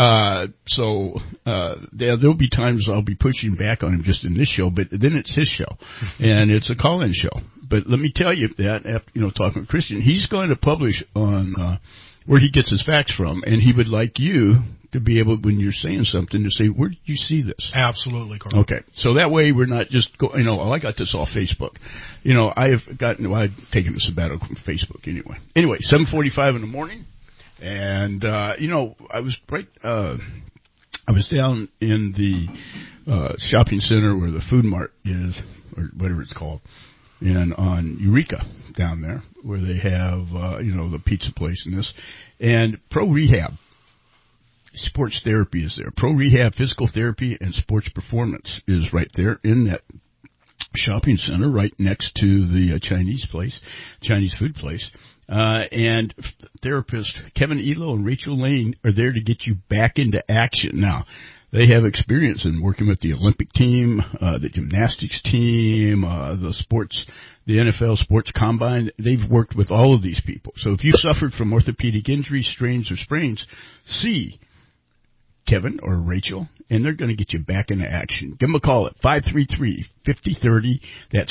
Speaker 2: There'll be times I'll be pushing back on him just in this show, but then it's his show and it's a call-in show. But let me tell you that after talking with Christian, he's going to publish on where he gets his facts from, and he would like you to be able, when you're saying something, to say, where did you see this?
Speaker 5: Absolutely, Carl.
Speaker 2: Okay, so that way we're not just I got this off Facebook. I've taken a sabbatical from Facebook anyway. Anyway, 7:45 in the morning, and I was I was down in the shopping center where the Food Mart is, or whatever it's called, and on Eureka down there, where they have, the pizza place and this. And Pro Rehab Sports Therapy is there. Pro Rehab Physical Therapy and Sports Performance is right there in that shopping center, right next to the Chinese food place. And therapist Kevin Elo and Rachel Lane are there to get you back into action. Now, they have experience in working with the Olympic team, the gymnastics team, the NFL Sports Combine. They've worked with all of these people. So if you suffered from orthopedic injuries, strains, or sprains, see Kevin or Rachel, and they're going to get you back into action. Give them a call at 533-5030. That's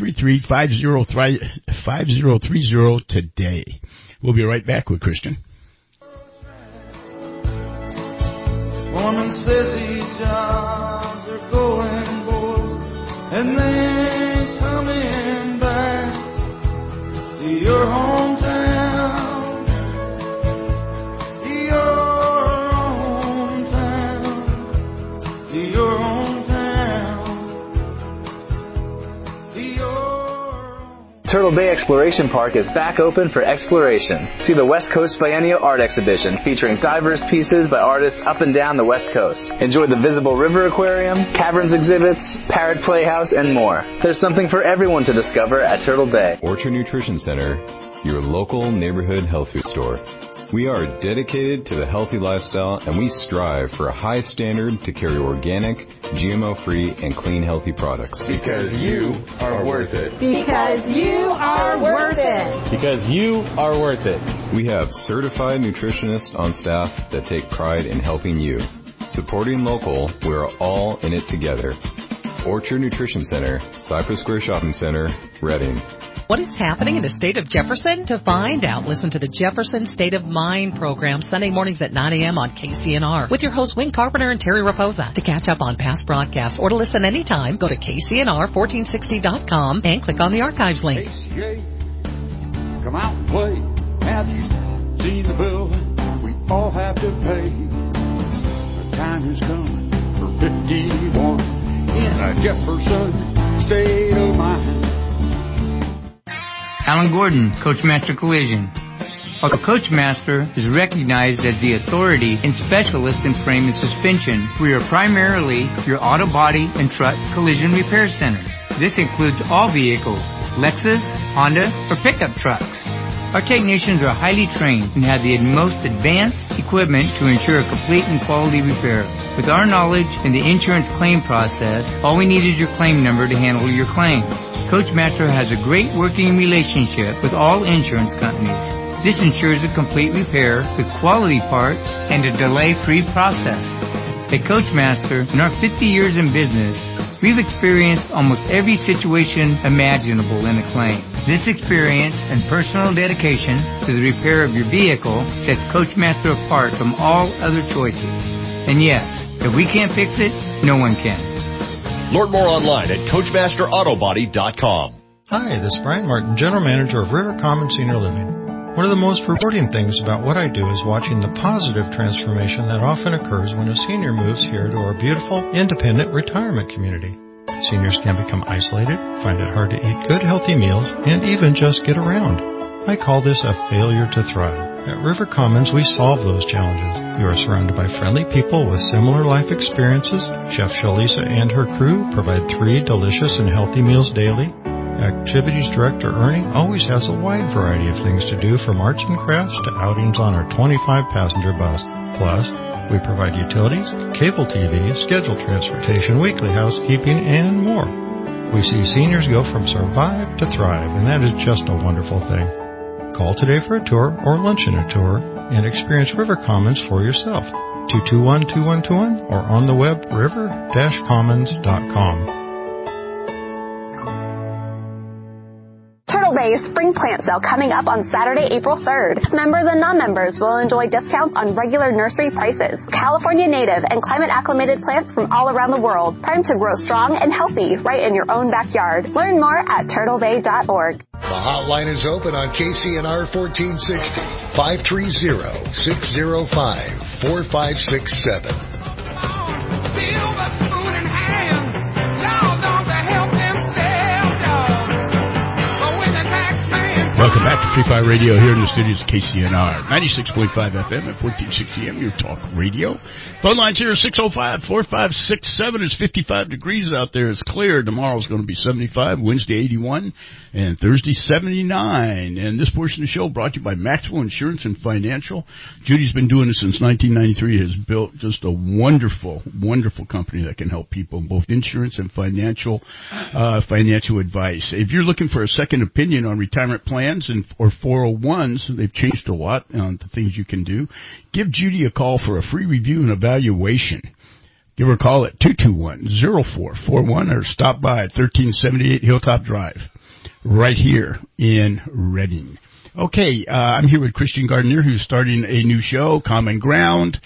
Speaker 2: 533-5030 today. We'll be right back with Christian.
Speaker 6: Woman says these jobs are going, boys, and they ain't coming back to your hometown, to your hometown, to your hometown, to your...
Speaker 22: Turtle Bay Exploration Park is back open for exploration. See the West Coast Biennial Art Exhibition featuring diverse pieces by artists up and down the West Coast. Enjoy the Visible River Aquarium, caverns exhibits, Parrot Playhouse, and more. There's something for everyone to discover at Turtle Bay.
Speaker 23: Orchard Nutrition Center, your local neighborhood health food store. We are dedicated to the healthy lifestyle, and we strive for a high standard to carry organic, GMO-free, and clean, healthy products.
Speaker 24: Because you are worth it.
Speaker 25: Because you are worth it.
Speaker 23: Because you are worth it. We have certified nutritionists on staff that take pride in helping you. Supporting local, we're all in it together. Orchard Nutrition Center, Cypress Square Shopping Center, Reading.
Speaker 26: What is happening in the state of Jefferson? To find out, listen to the Jefferson State of Mind program Sunday mornings at 9 a.m. on KCNR with your hosts Wing Carpenter and Terry Raposa. To catch up on past broadcasts or to listen anytime, go to KCNR1460.com and click on the archives link.
Speaker 27: KCA, come out and play. Have you seen the bill we all have to pay? The time is coming for 51 in a Jefferson State of Mind.
Speaker 28: Alan Gordon, Coachmaster Collision. A Coachmaster is recognized as the authority and specialist in frame and suspension. We are primarily your auto body and truck collision repair center. This includes all vehicles, Lexus, Honda, or pickup trucks. Our technicians are highly trained and have the most advanced equipment to ensure a complete and quality repair. With our knowledge in the insurance claim process, all we need is your claim number to handle your claim. Coachmaster has a great working relationship with all insurance companies. This ensures a complete repair with quality parts and a delay-free process. At Coachmaster, in our 50 years in business, we've experienced almost every situation imaginable in a claim. This experience and personal dedication to the repair of your vehicle sets Coachmaster apart from all other choices. And yes, if we can't fix it, no one can.
Speaker 29: Learn more online at CoachmasterAutobody.com.
Speaker 30: Hi, this is Brian Martin, General Manager of River Common Senior Living. One of the most rewarding things about what I do is watching the positive transformation that often occurs when a senior moves here to our beautiful, independent retirement community. Seniors can become isolated, find it hard to eat good, healthy meals, and even just get around. I call this a failure to thrive. At River Commons, we solve those challenges. You are surrounded by friendly people with similar life experiences. Chef Shalisa and her crew provide 3 delicious and healthy meals daily. Activities Director Ernie always has a wide variety of things to do, from arts and crafts to outings on our 25-passenger bus. Plus, we provide utilities, cable TV, scheduled transportation, weekly housekeeping, and more. We see seniors go from survive to thrive, and that is just a wonderful thing. Call today for a tour or lunch and a tour and experience River Commons for yourself. 221-2121 or on the web river-commons.com.
Speaker 3: Turtle Bay Spring Plant Sale coming up on Saturday, April 3rd. Members and non-members will enjoy discounts on regular nursery prices. California native and climate-acclimated plants from all around the world. Time to grow strong and healthy right in your own backyard. Learn more at turtlebay.org.
Speaker 1: The hotline is open on KCNR 1460, 530-605-4567.
Speaker 2: Welcome back to Free Fire Radio here in the studios of KCNR, 96.5 FM at 1460 AM, your talk radio. Phone lines here are 605-4567. It's 55 degrees out there. It's clear. Tomorrow's going to be 75, Wednesday 81, and Thursday 79. And this portion of the show brought to you by Maxwell Insurance and Financial. Judy's been doing this since 1993. Has built just a wonderful, wonderful company that can help people in both insurance and financial advice. If you're looking for a second opinion on retirement plans or 401s, they've changed a lot on the things you can do. Give Judy a call for a free review and evaluation. Give her a call at 221-0441 or stop by at 1378 Hilltop Drive right here in Redding. Okay, I'm here with Christian Gardner, who's starting a new show, Common Ground.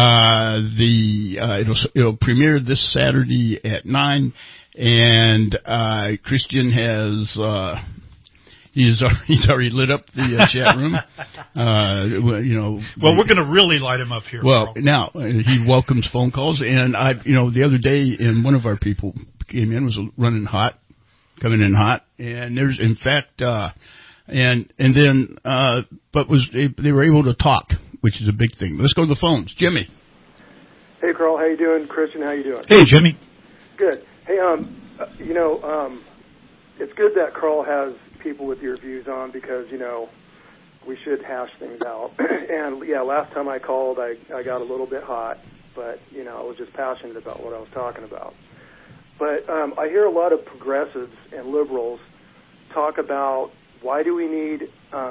Speaker 2: It'll premiere this Saturday at 9, and Christian has he's already lit up the chat room.
Speaker 5: Well, we're going to really light him up here.
Speaker 2: Well, Carl. Now he welcomes phone calls, and the other day, and one of our people came in, was coming in hot, and there's in fact. They were able to talk, which is a big thing. Let's go to the phones. Jimmy.
Speaker 4: Hey, Carl. How you doing? Christian, how you doing?
Speaker 5: Hey, Jimmy.
Speaker 4: Good. Hey, it's good that Carl has people with your views on, because, we should hash things out. And, yeah, last time I called, I got a little bit hot, but, I was just passionate about what I was talking about. But I hear a lot of progressives and liberals talk about, why do we need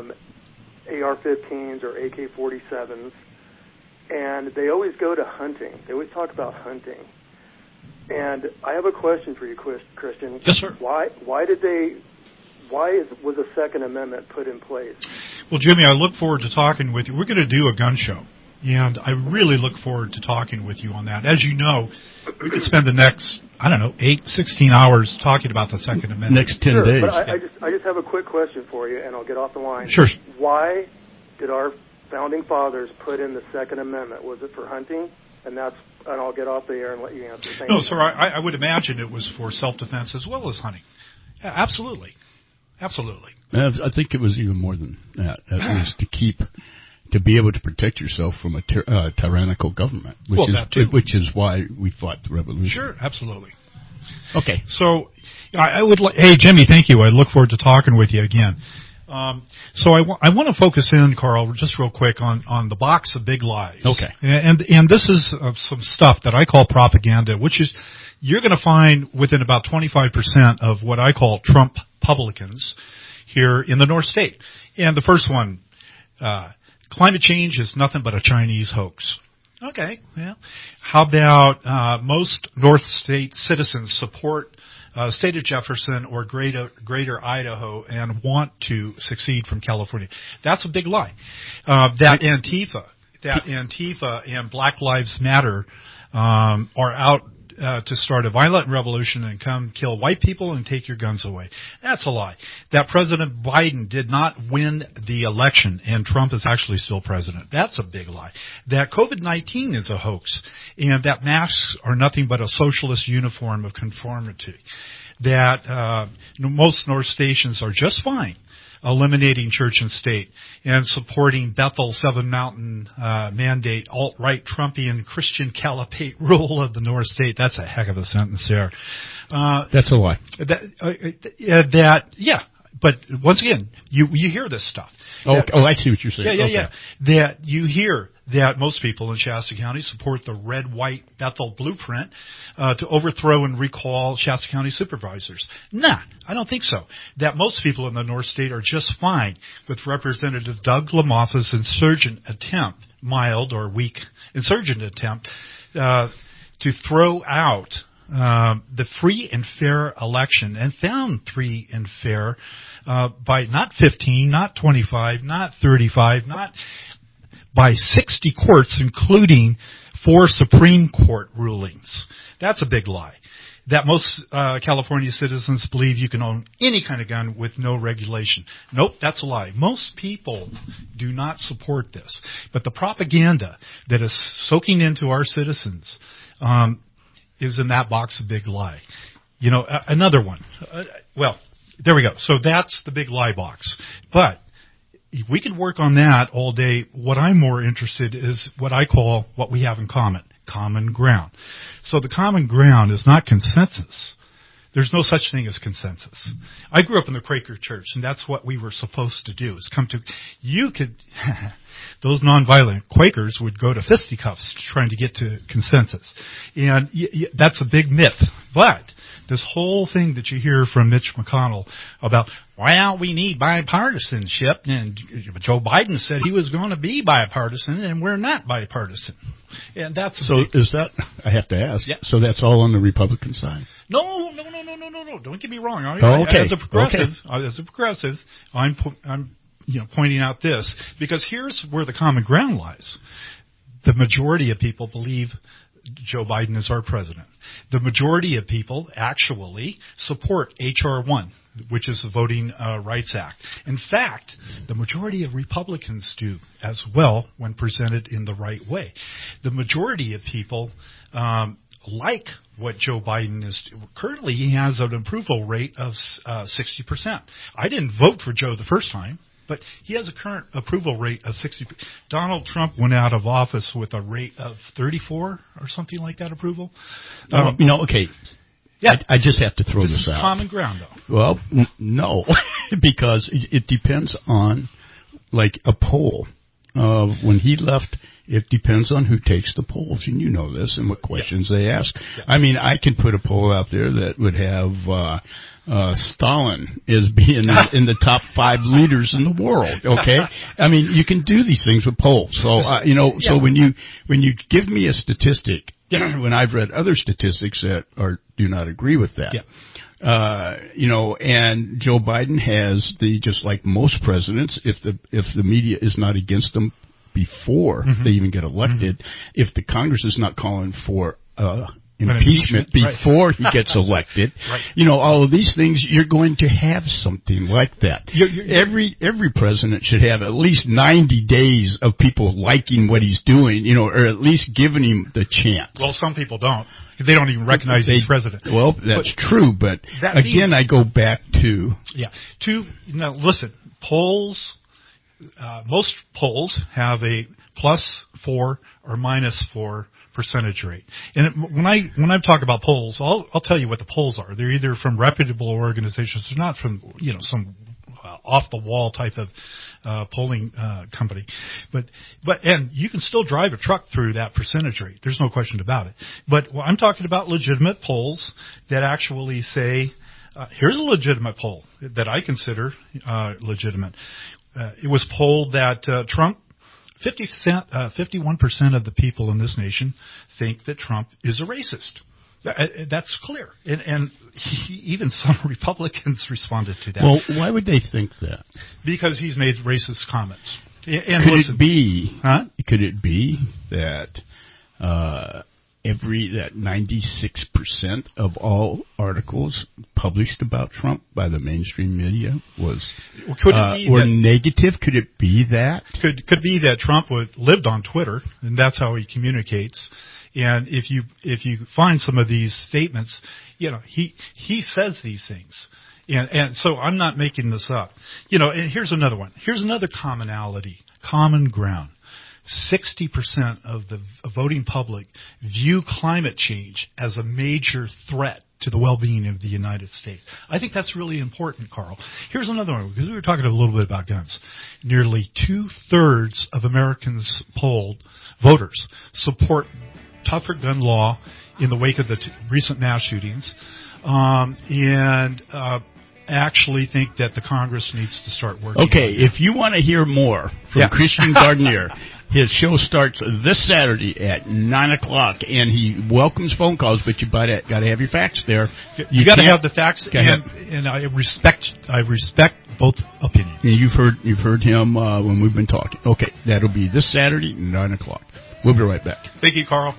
Speaker 4: AR-15s or AK-47s? And they always go to hunting. They always talk about hunting. And I have a question for you, Christian.
Speaker 5: Yes, sir.
Speaker 4: Why was the Second Amendment put in place?
Speaker 5: Well, Jimmy, I look forward to talking with you. We're going to do a gun show, and I really look forward to talking with you on that. As you know, we could spend the next, 16 hours talking about the Second Amendment.
Speaker 2: Next 10 days.
Speaker 4: But I just have a quick question for you, and I'll get off the line.
Speaker 5: Sure.
Speaker 4: Why did our founding fathers put in the Second Amendment? Was it for hunting? And I'll get off the air and let you answer. Thank you.
Speaker 5: Sir, I would imagine it was for self-defense as well as hunting. Yeah, absolutely. Absolutely.
Speaker 2: I think it was even more than that. It was to be able to protect yourself from a tyrannical government, which is why we fought the revolution.
Speaker 5: Sure, absolutely.
Speaker 2: Okay.
Speaker 5: So, hey, Jimmy, thank you. I look forward to talking with you again. So I want to focus in, Carl, just real quick on the box of big lies.
Speaker 2: Okay.
Speaker 5: And this is some stuff that I call propaganda, which is you're going to find within about 25% of what I call Trump publicans here in the North State. And the first one, climate change is nothing but a Chinese hoax. Okay, yeah. How about most North State citizens support state of Jefferson or greater Idaho and want to succeed from California? That's a big lie. That Antifa and Black Lives Matter are out to start a violent revolution and come kill white people and take your guns away. That's a lie. That President Biden did not win the election and Trump is actually still president. That's a big lie. That COVID-19 is a hoax and that masks are nothing but a socialist uniform of conformity. That most North stations are just fine. eliminating church and state, and supporting Bethel, Seven Mountain mandate, alt-right Trumpian Christian caliphate rule of the North State. That's a heck of a sentence there.
Speaker 2: That's a lie.
Speaker 5: But once again, you hear this stuff.
Speaker 2: I see what you're saying.
Speaker 5: Yeah. That you hear that most people in Shasta County support the red-white Bethel blueprint to overthrow and recall Shasta County supervisors. Nah, I don't think so. That most people in the North State are just fine with Representative Doug Lamotha's insurgent attempt, mild or weak insurgent attempt, to throw out the free and fair election, and found free and fair by not 15, not 25, not 35, not by 60 courts, including 4 Supreme Court rulings. That's a big lie. That most California citizens believe you can own any kind of gun with no regulation. Nope, that's a lie. Most people do not support this. But the propaganda that is soaking into our citizens is in that box a big lie. Another one. There we go. So that's the big lie box. But we could work on that all day. What I'm more interested is what I call what we have in common ground. So the common ground is not consensus. There's no such thing as consensus. I grew up in the Quaker church, and that's what we were supposed to do, is those nonviolent Quakers would go to fisticuffs trying to get to consensus. And that's a big myth. But this whole thing that you hear from Mitch McConnell about, we need bipartisanship, and Joe Biden said he was going to be bipartisan, and we're not bipartisan. And that's
Speaker 2: is that, I have to ask, so that's all on the Republican side?
Speaker 5: No. Don't get me wrong.
Speaker 2: Okay.
Speaker 5: As a progressive, I'm pointing out this, because here's where the common ground lies. The majority of people believe Joe Biden is our president. The majority of people actually support H.R. 1, which is the Voting Rights Act. In fact, the majority of Republicans do as well when presented in the right way. The majority of people like what Joe Biden is. Currently, he has an approval rate of 60%. I didn't vote for Joe the first time, but he has a current approval rate of 60%. Donald Trump went out of office with a rate of 34 or something like that approval.
Speaker 2: Okay. Yeah. I just have to throw this out.
Speaker 5: This is common ground, though.
Speaker 2: Well, no, because it depends on, like, a poll. When he left, it depends on who takes the polls, and you know this, and what questions they ask. Yeah. I mean, I can put a poll out there that would have Stalin as being in the top 5 leaders in the world. Okay, I mean, you can do these things with polls. So so when you give me a statistic, when I've read other statistics that do not agree with that. Yeah. And Joe Biden has just like most presidents, if the media is not against them before they even get elected, if the Congress is not calling for impeachment before he gets elected, all of these things, you're going to have something like that. Every president should have at least 90 days of people liking what he's doing, or at least giving him the chance.
Speaker 5: Well, some people don't. They don't even recognize he's president.
Speaker 2: Well, that's true, but again, I go back to...
Speaker 5: listen, polls... most polls have a +4 or -4 percentage rate. And when I talk about polls, I'll tell you what the polls are. They're either from reputable organizations. They're not from some off the wall type of polling company. But you can still drive a truck through that percentage rate. There's no question about it. But I'm talking about legitimate polls that actually say, here's a legitimate poll that I consider legitimate. It was polled that Trump, 51% of the people in this nation think that Trump is a racist. That's clear. And even some Republicans responded to that.
Speaker 2: Well, why would they think that?
Speaker 5: Because he's made racist comments.
Speaker 2: And could it be that that 96% of all articles published about Trump by the mainstream media were negative? Could it be that?
Speaker 5: Could be that Trump lived on Twitter, and that's how he communicates. And if you find some of these statements, he says these things. And so I'm not making this up. And here's another one. Here's another commonality, common ground. 60% of the voting public view climate change as a major threat to the well-being of the United States. I think that's really important, Carl. Here's another one, because we were talking a little bit about guns. Nearly 2/3 of Americans polled, voters, support tougher gun law in the wake of the recent mass shootings, and actually think that the Congress needs to start working.
Speaker 2: Okay, if you want to hear more from Christian Gardner, his show starts this Saturday at 9 o'clock, and he welcomes phone calls, but you got to have your facts there.
Speaker 5: You got to have the facts, and I respect both opinions.
Speaker 2: And you've heard him when we've been talking. Okay, that'll be this Saturday, 9 o'clock. We'll be right back.
Speaker 5: Thank you, Carl.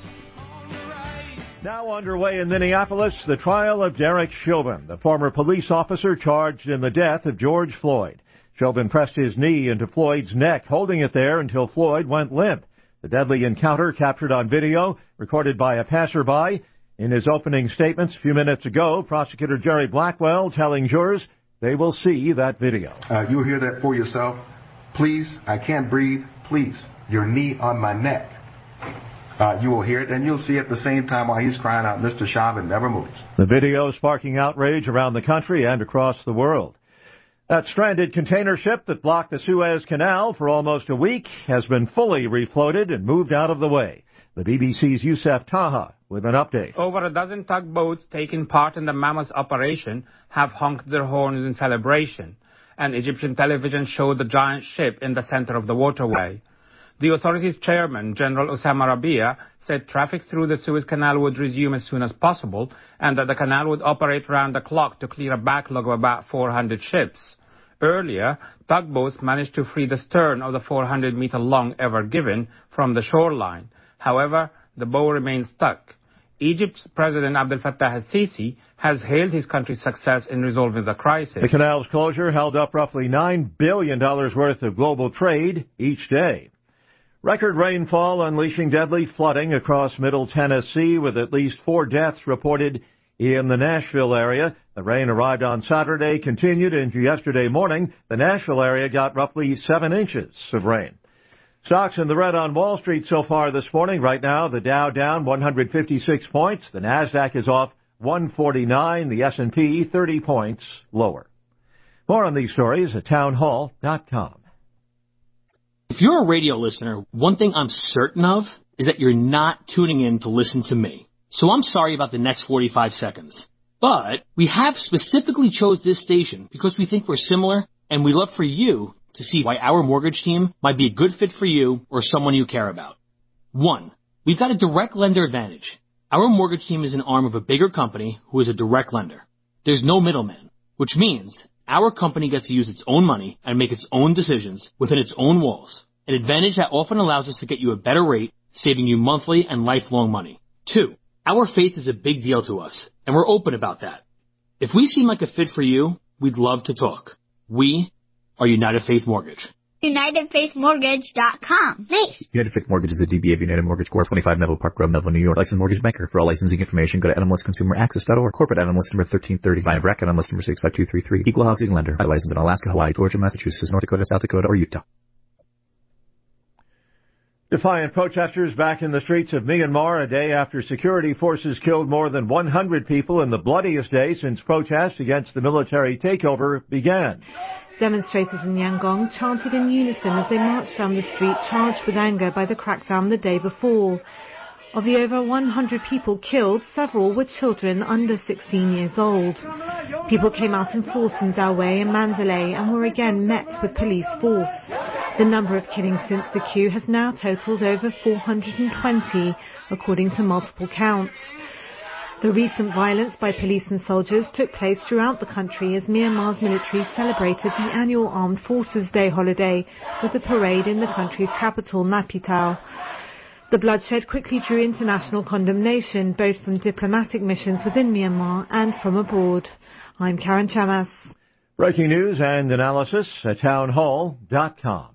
Speaker 7: Now underway in Minneapolis, the trial of Derek Chauvin, the former police officer charged in the death of George Floyd. Chauvin pressed his knee into Floyd's neck, holding it there until Floyd went limp. The deadly encounter captured on video, recorded by a passerby. In his opening statements a few minutes ago, Prosecutor Jerry Blackwell telling jurors they will see that video.
Speaker 8: You'll hear that for yourself. Please, I can't breathe. Please, your knee on my neck. You will hear it, and you'll see at the same time while he's crying out, Mr. Chauvin never moves.
Speaker 7: The video sparking outrage around the country and across the world. That stranded container ship that blocked the Suez Canal for almost a week has been fully refloated and moved out of the way. The BBC's Youssef Taha with an update.
Speaker 10: Over a dozen tugboats taking part in the Mammoth operation have honked their horns in celebration. And Egyptian television showed the giant ship in the center of the waterway. The authority's chairman, General Osama Rabia, said traffic through the Suez Canal would resume as soon as possible and that the canal would operate round the clock to clear a backlog of about 400 ships. Earlier, tugboats managed to free the stern of the 400-meter-long Ever Given from the shoreline. However, the bow remains stuck. Egypt's President Abdel Fattah al-Sisi has hailed his country's success in resolving the crisis.
Speaker 7: The canal's closure held up roughly $9 billion worth of global trade each day. Record rainfall unleashing deadly flooding across Middle Tennessee, with at least 4 deaths reported in the Nashville area. The rain arrived on Saturday, continued into yesterday morning. The Nashville area got roughly 7 inches of rain. Stocks in the red on Wall Street so far this morning. Right now, the Dow down 156 points. The Nasdaq is off 149. The S&P 30 points lower. More on these stories at townhall.com.
Speaker 11: If you're a radio listener, one thing I'm certain of is that you're not tuning in to listen to me. So I'm sorry about the next 45 seconds. But we have specifically chose this station because we think we're similar, and we love for you to see why our mortgage team might be a good fit for you or someone you care about. 1, we've got a direct lender advantage. Our mortgage team is an arm of a bigger company who is a direct lender. There's no middleman, which means our company gets to use its own money and make its own decisions within its own walls, an advantage that often allows us to get you a better rate, saving you monthly and lifelong money. 2, our faith is a big deal to us, and we're open about that. If we seem like a fit for you, we'd love to talk. We are United Faith Mortgage.
Speaker 12: UnitedFaithMortgage.com. Nice.
Speaker 13: United Faith Mortgage is a DBA of United Mortgage Corp. 25 Melville Park Road, Melville, New York. Licensed mortgage banker. For all licensing information, go to NMLSConsumerAccess.org. Corporate NMLS number 1330. By bracket NMLS number 65233. Equal housing lender. By license in Alaska, Hawaii, Georgia, Massachusetts, North Dakota, South Dakota, or Utah.
Speaker 7: Defiant protesters back in the streets of Myanmar a day after security forces killed more than 100 people in the bloodiest day since protests against the military takeover began.
Speaker 14: Demonstrators in Yangon chanted in unison as they marched down the street, charged with anger by the crackdown the day before. Of the over 100 people killed, several were children under 16 years old. People came out in force in Dawei and Mandalay and were again met with police force. The number of killings since the coup has now totaled over 420, according to multiple counts. The recent violence by police and soldiers took place throughout the country as Myanmar's military celebrated the annual Armed Forces Day holiday with a parade in the country's capital, Naypyidaw. The bloodshed quickly drew international condemnation, both from diplomatic missions within Myanmar and from abroad. I'm Karen Chamas.
Speaker 7: Breaking news and analysis at townhall.com.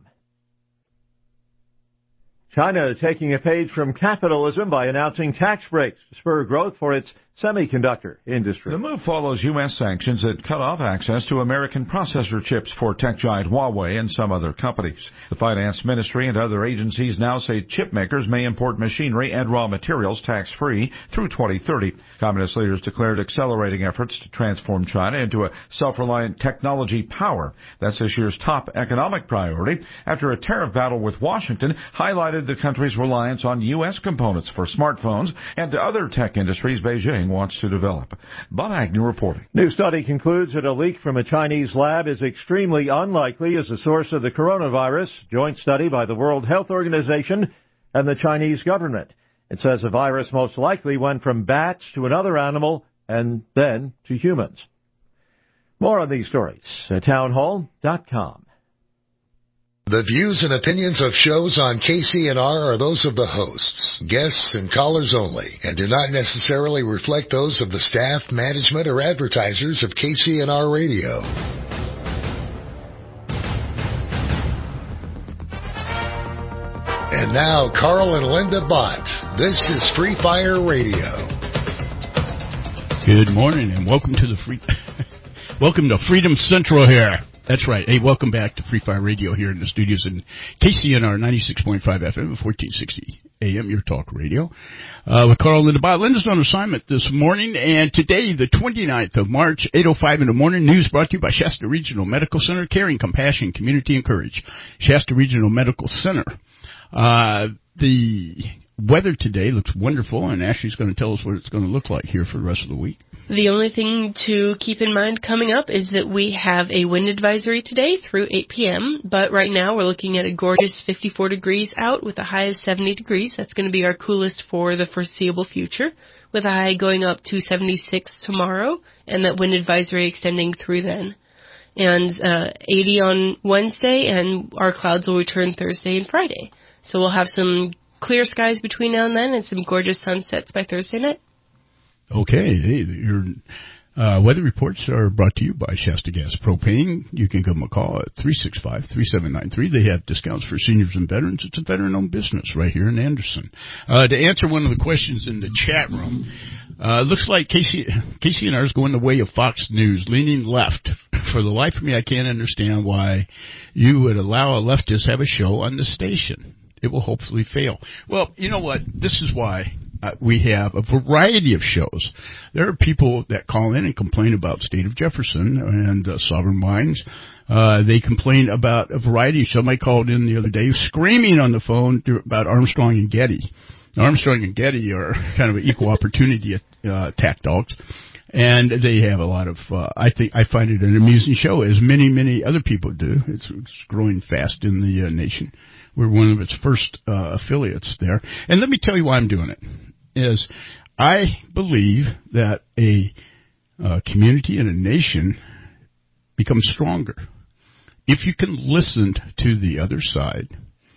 Speaker 7: China taking a page from capitalism by announcing tax breaks to spur growth for its semiconductor industry.
Speaker 6: The move follows U.S. sanctions that cut off access to American processor chips for tech giant Huawei and some other companies. The Finance Ministry and other agencies now say chip makers may import machinery and raw materials tax-free through 2030. Communist leaders declared accelerating efforts to transform China into a self-reliant technology power. That's this year's top economic priority after a tariff battle with Washington highlighted the country's reliance on U.S. components for smartphones and to other tech industries Beijing wants to develop. Bob Agnew reporting.
Speaker 7: New study concludes that a leak from a Chinese lab is extremely unlikely as the source of the coronavirus. Joint study by the World Health Organization and the Chinese government. It says the virus most likely went from bats to another animal and then to humans. More on these stories at townhall.com.
Speaker 1: The views and opinions of shows on KCNR are those of the hosts, guests, and callers only, and do not necessarily reflect those of the staff, management, or advertisers of KCNR Radio. And now, Carl and Linda Bott. This is Free Fire Radio.
Speaker 2: Good morning, and welcome to welcome to Freedom Central here. That's right. Hey, welcome back to Free Fire Radio here in the studios in KCNR 96.5 FM, 1460 AM, your talk radio. With Carl and Linda Bott. Linda's on assignment this morning, and today, the 29th of March, 8:05 in the morning, news brought to you by Shasta Regional Medical Center, caring, compassion, community, and courage. Shasta Regional Medical Center. The weather today looks wonderful, and Ashley's going to tell us what it's going to look like here for the rest of the week.
Speaker 9: The only thing to keep in mind coming up is that we have a wind advisory today through 8 p.m., but right now we're looking at a gorgeous 54 degrees out with a high of 70 degrees. That's going to be our coolest for the foreseeable future, with a high going up to 76 tomorrow, and that wind advisory extending through then. And 80 on Wednesday, and our clouds will return Thursday and Friday. So we'll have some clear skies between now and then and some gorgeous sunsets by Thursday night. Okay.
Speaker 2: Hey, your weather reports are brought to you by Shasta Gas Propane. You can give them a call at 365-3793. They have discounts for seniors and veterans. It's a veteran-owned business right here in Anderson. To answer one of the questions in the chat room, looks like KCNR is going the way of Fox News, leaning left. For the life of me, I can't understand why you would allow a leftist to have a show on the station. It will hopefully fail. Well, you know what? This is why we have a variety of shows. There are people that call in and complain about State of Jefferson and Sovereign Minds. They complain about a variety. Somebody called in the other day screaming on the phone about Armstrong and Getty. Armstrong and Getty are kind of equal opportunity attack dogs. And they have a lot of, I find it an amusing show, as many other people do. It's growing fast in the nation. We're one of its first affiliates there. And let me tell you why I'm doing it. Is I believe that a community and a nation becomes stronger if you can listen to the other side.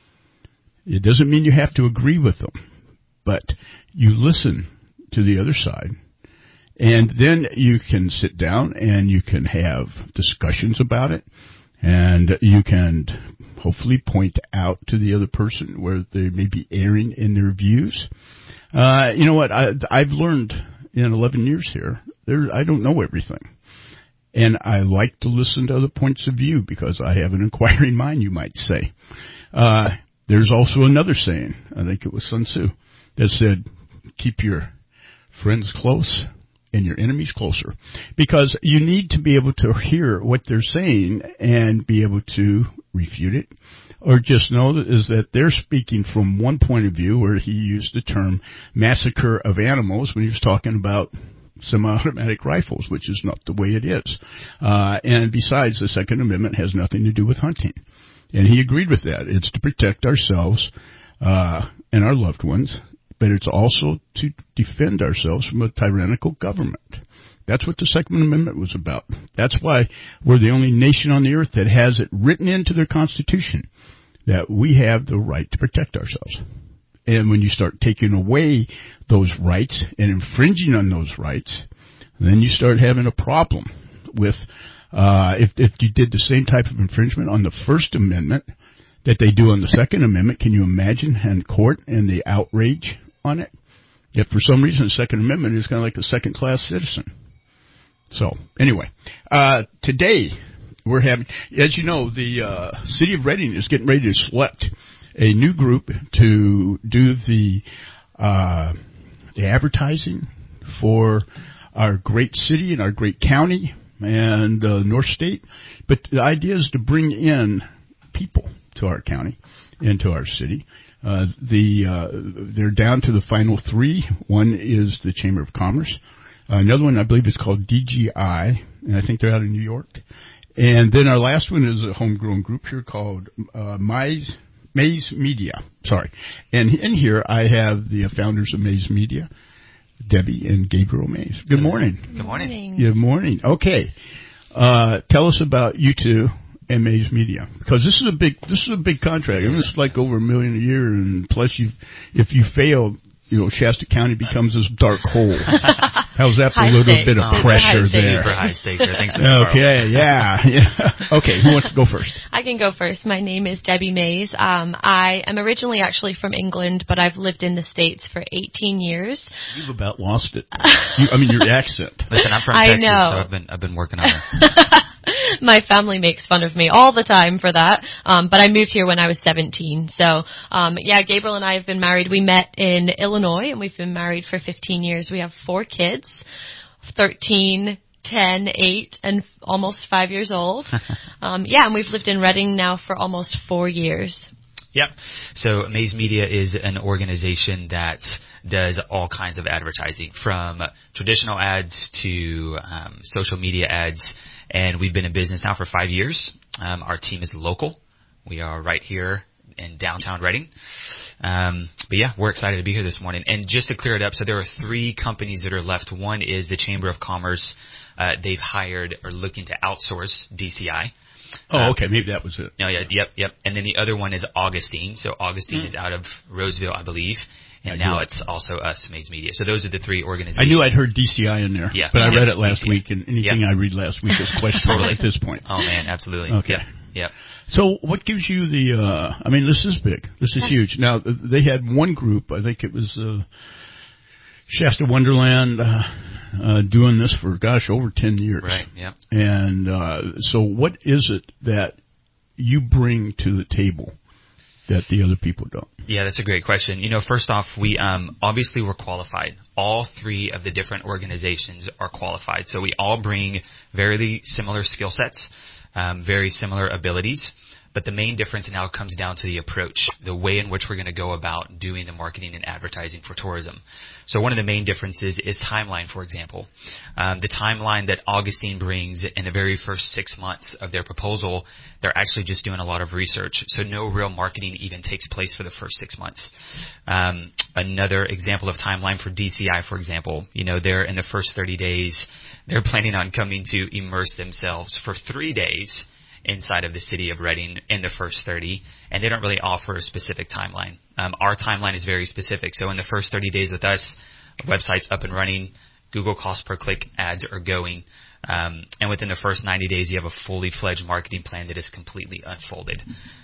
Speaker 2: It doesn't mean you have to agree with them, but you listen to the other side. And then you can sit down and you can have discussions about it, and you can hopefully point out to the other person where they may be erring in their views. You know what? I've learned in 11 years here, I don't know everything. And I like to listen to other points of view because I have an inquiring mind, you might say. There's also another saying, I think it was Sun Tzu, that said, keep your friends close and your enemies closer, because you need to be able to hear what they're saying and be able to refute it, or just know that they're speaking from one point of view, where he used the term massacre of animals when he was talking about semi-automatic rifles, which is not the way it is. And besides, the Second Amendment has nothing to do with hunting. And he agreed with that. It's to protect ourselves and our loved ones, but it's also to defend ourselves from a tyrannical government. That's what the Second Amendment was about. That's why we're the only nation on the earth that has it written into their Constitution that we have the right to protect ourselves. And when you start taking away those rights and infringing on those rights, then you start having a problem with, if you did the same type of infringement on the First Amendment that they do on the Second Amendment, can you imagine in court and the outrage on it? Yet for some reason, the Second Amendment is kind of like a second-class citizen. So, anyway, today we're having, as you know, the City of Reading is getting ready to select a new group to do the advertising for our great city and our great county and North State. But the idea is to bring in people to our county and to our city. They're down to the final three. One is the Chamber of Commerce. Another one, I believe, is called DGI, and I think they're out in New York. And then our last one is a homegrown group here called Maze Media. Sorry. And in here, I have the founders of Maze Media, Debbie and Gabriel Maze. Good morning.
Speaker 12: Good morning.
Speaker 2: Good morning. Okay. Tell us about you two and Maze Media, because this is a big contract. I mean, it's like over $1 million a year, and plus if you fail, Shasta County becomes this dark hole. How's that for a little bit of pressure there?
Speaker 12: Super high stakes there. Thanks,
Speaker 2: okay, yeah. Okay, who wants to go first?
Speaker 15: I can go first. My name is Debbie Mays. I am originally actually from England, but I've lived in the States for 18 years.
Speaker 2: You've about lost it. Your accent.
Speaker 12: Listen, I'm from Texas, so I've been working on it.
Speaker 15: My family makes fun of me all the time for that, but I moved here when I was 17. So, Gabriel and I have been married. We met in Illinois, and we've been married for 15 years. We have 4 kids, 13, 10, 8, and almost 5 years old. And we've lived in Reading now for almost 4 years.
Speaker 12: Yep. So Maze Media is an organization that does all kinds of advertising, from traditional ads to social media ads. And we've been in business now for 5 years. Our team is local. We are right here in downtown Reading. We're excited to be here this morning. And just to clear it up, so there are 3 companies that are left. One is the Chamber of Commerce. They've hired or looking to outsource DCI.
Speaker 2: Oh, okay. Maybe that was it.
Speaker 12: No, yep. And then the other one is Augustine. So Augustine is out of Roseville, I believe. And now it's also us, Maze Media. So those are the 3 organizations.
Speaker 2: I knew I'd heard DCI in there.
Speaker 12: Yeah.
Speaker 2: But I read it last week, and anything I read last week is questionable at this point.
Speaker 12: Oh, man, absolutely.
Speaker 2: Okay.
Speaker 12: Yep.
Speaker 2: So what gives you this is big. This is huge. Now, they had one group, I think it was Shasta Wonderland, doing this for, over 10 years.
Speaker 12: Right, yep.
Speaker 2: And so what is it that you bring to the table that the other people don't?
Speaker 12: Yeah, that's a great question. First off, we obviously we're qualified. All 3 of the different organizations are qualified. So we all bring very similar skill sets, very similar abilities. But the main difference now comes down to the approach, the way in which we're going to go about doing the marketing and advertising for tourism. So one of the main differences is timeline, for example. The timeline that Augustine brings in the very first 6 months of their proposal, they're actually just doing a lot of research. So no real marketing even takes place for the first 6 months. Another example of timeline for DCI, for example, they're in the first 30 days, they're planning on coming to immerse themselves for 3 days inside of the city of Reading in the first 30, and they don't really offer a specific timeline. Our timeline is very specific. So in the first 30 days with us, website's up and running, Google cost per click ads are going, and within the first 90 days, you have a fully fledged marketing plan that is completely unfolded.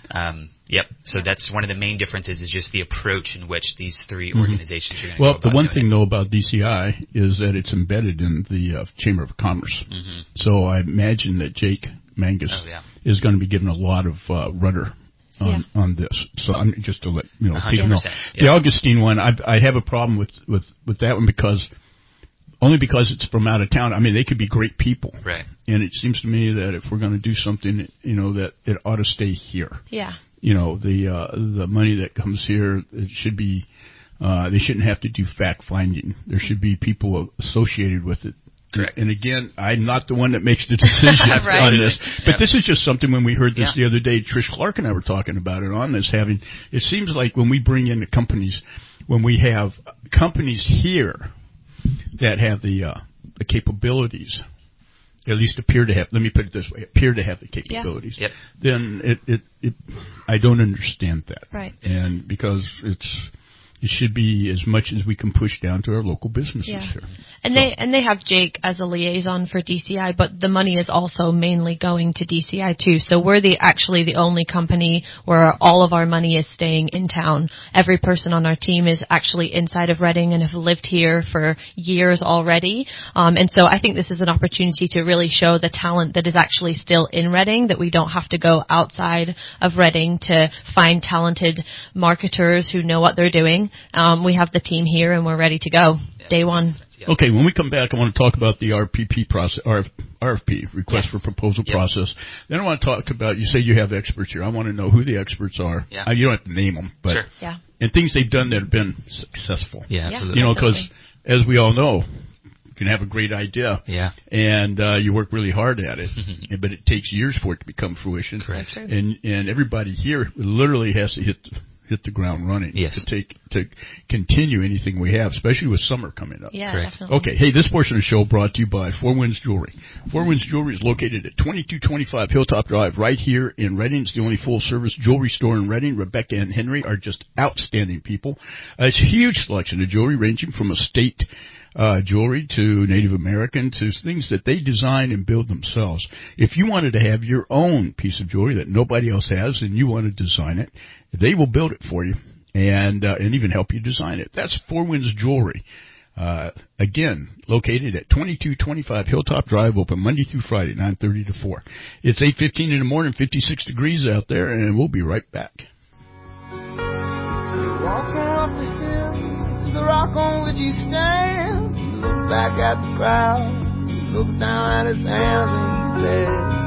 Speaker 12: So that's one of the main differences, is just the approach in which these 3 organizations are going to go about
Speaker 2: the one
Speaker 12: doing
Speaker 2: thing, though, about DCI is that it's embedded in the Chamber of Commerce.
Speaker 12: Mm-hmm.
Speaker 2: So I imagine that Jake Mangus is going to be given a lot of rudder on this. So I'm just to let people know. The Augustine one, I have a problem with that one because it's from out of town. I mean, they could be great people,
Speaker 12: right?
Speaker 2: And it seems to me that if we're going to do something, that it ought to stay here.
Speaker 15: Yeah.
Speaker 2: The money that comes here, it should be. They shouldn't have to do fact finding. There should be people associated with it.
Speaker 12: Correct.
Speaker 2: And again, I'm not the one that makes the decisions on this, but this is just something. When we heard this the other day, Trish Clark and I were talking about it on this. It seems like when we bring in the companies, when we have companies here that have the capabilities, at least appear to have. Let me put it this way: appear to have the capabilities.
Speaker 12: Yep.
Speaker 2: Then I don't understand that.
Speaker 15: Right.
Speaker 2: And because it's. it should be as much as we can push down to our local businesses here.
Speaker 15: And they have Jake as a liaison for DCI, but the money is also mainly going to DCI too. So we're actually the only company where all of our money is staying in town. Every person on our team is actually inside of Reading and have lived here for years already. And so I think this is an opportunity to really show the talent that is actually still in Reading, that we don't have to go outside of Reading to find talented marketers who know what they're doing. We have the team here and we're ready to go. Day one.
Speaker 2: Okay, when we come back, I want to talk about the RPP process, RFP, request for proposal process. Then I want to talk about, you say you have experts here. I want to know who the experts are.
Speaker 12: Yeah.
Speaker 2: You don't have to name them, but and things they've done that have been successful.
Speaker 12: Yeah, absolutely.
Speaker 2: You know, because as we all know, you can have a great idea, and you work really hard at it, but it takes years for it to become fruition.
Speaker 12: Correct.
Speaker 2: And everybody here literally has to hit the ground running to continue anything we have, especially with summer coming up.
Speaker 15: Yeah, definitely.
Speaker 2: Okay, hey, this portion of the show brought to you by Four Winds Jewelry. Four Winds Jewelry is located at 2225 Hilltop Drive right here in Reading. It's the only full-service jewelry store in Reading. Rebecca and Henry are just outstanding people. It's a huge selection of jewelry ranging from estate jewelry to Native American to things that they design and build themselves. If you wanted to have your own piece of jewelry that nobody else has and you want to design it, they will build it for you and even help you design it. That's Four Winds Jewelry. Again, located at 2225 Hilltop Drive, open Monday through Friday, 9:30 to 4. It's 8:15 in the morning, 56 degrees out there, and we'll be right back.
Speaker 16: Walking up the hill to the rock on which he stands. He looks back at the crowd. He looks down at his hands and he says,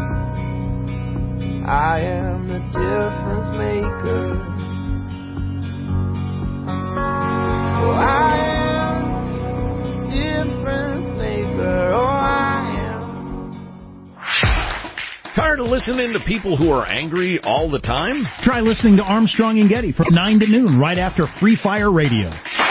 Speaker 16: I am the difference maker. Oh, I am the difference maker. Oh, I am.
Speaker 29: Tired of listening to people who are angry all the time?
Speaker 17: Try listening to Armstrong and Getty from 9 to noon right after Free Fire Radio.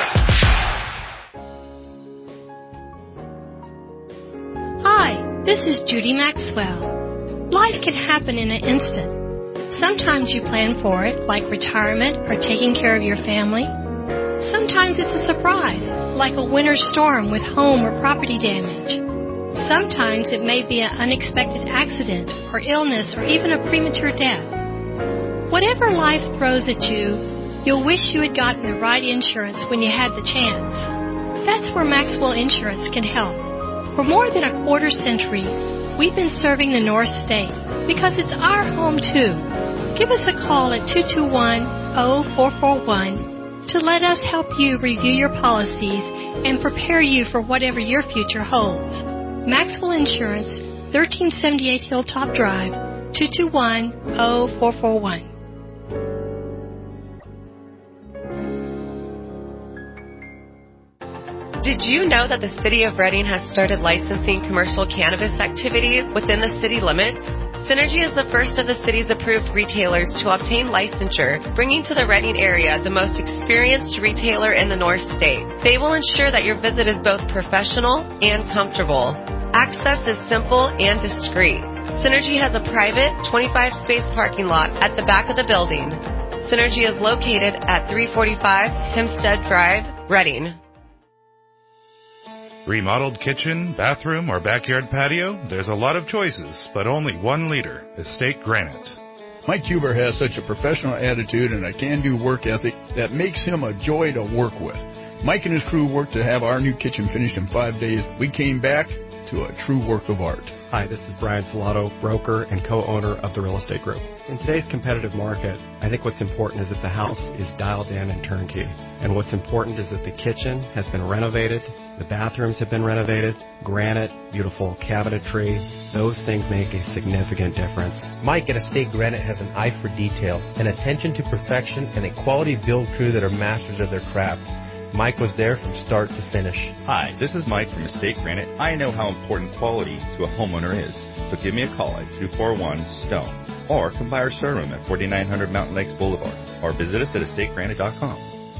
Speaker 18: Hi, this is Judy Maxwell. Life can happen in an instant. Sometimes you plan for it, like retirement or taking care of your family. Sometimes it's a surprise, like a winter storm with home or property damage. Sometimes it may be an unexpected accident or illness or even a premature death. Whatever life throws at you, you'll wish you had gotten the right insurance when you had the chance. That's where Maxwell Insurance can help. For more than a quarter century, we've been serving the North State because it's our home too. Give us a call at 221-0441 to let us help you review your policies and prepare you for whatever your future holds. Maxwell Insurance, 1378 Hilltop Drive, 221-0441.
Speaker 19: Did you know that the City of Reading has started licensing commercial cannabis activities within the city limits? Synergy is the first of the city's approved retailers to obtain licensure, bringing to the Reading area the most experienced retailer in the North State. They will ensure that your visit is both professional and comfortable. Access is simple and discreet. Synergy has a private 25-space parking lot at the back of the building. Synergy is located at 345 Hempstead Drive, Reading.
Speaker 20: Remodeled kitchen, bathroom, or backyard patio? There's a lot of choices, but only one leader, Estate Granite.
Speaker 2: Mike Huber has such a professional attitude and a can-do work ethic that makes him a joy to work with. Mike and his crew worked to have our new kitchen finished in 5 days. We came back to a true work of art.
Speaker 21: Hi, this is Brian Salato, broker and co-owner of the Real Estate Group. In today's competitive market, I think what's important is that the house is dialed in and turnkey. And what's important is that the kitchen has been renovated, the bathrooms have been renovated, granite, beautiful cabinetry. Those things make a significant difference.
Speaker 22: Mike at Estate Granite has an eye for detail, an attention to perfection, and a quality build crew that are masters of their craft. Mike was there from start to finish.
Speaker 23: Hi, this is Mike from Estate Granite. I know how important quality to a homeowner is, so give me a call at 241-STONE or come by our showroom at 4900 Mountain Lakes Boulevard or visit us at estategranite.com.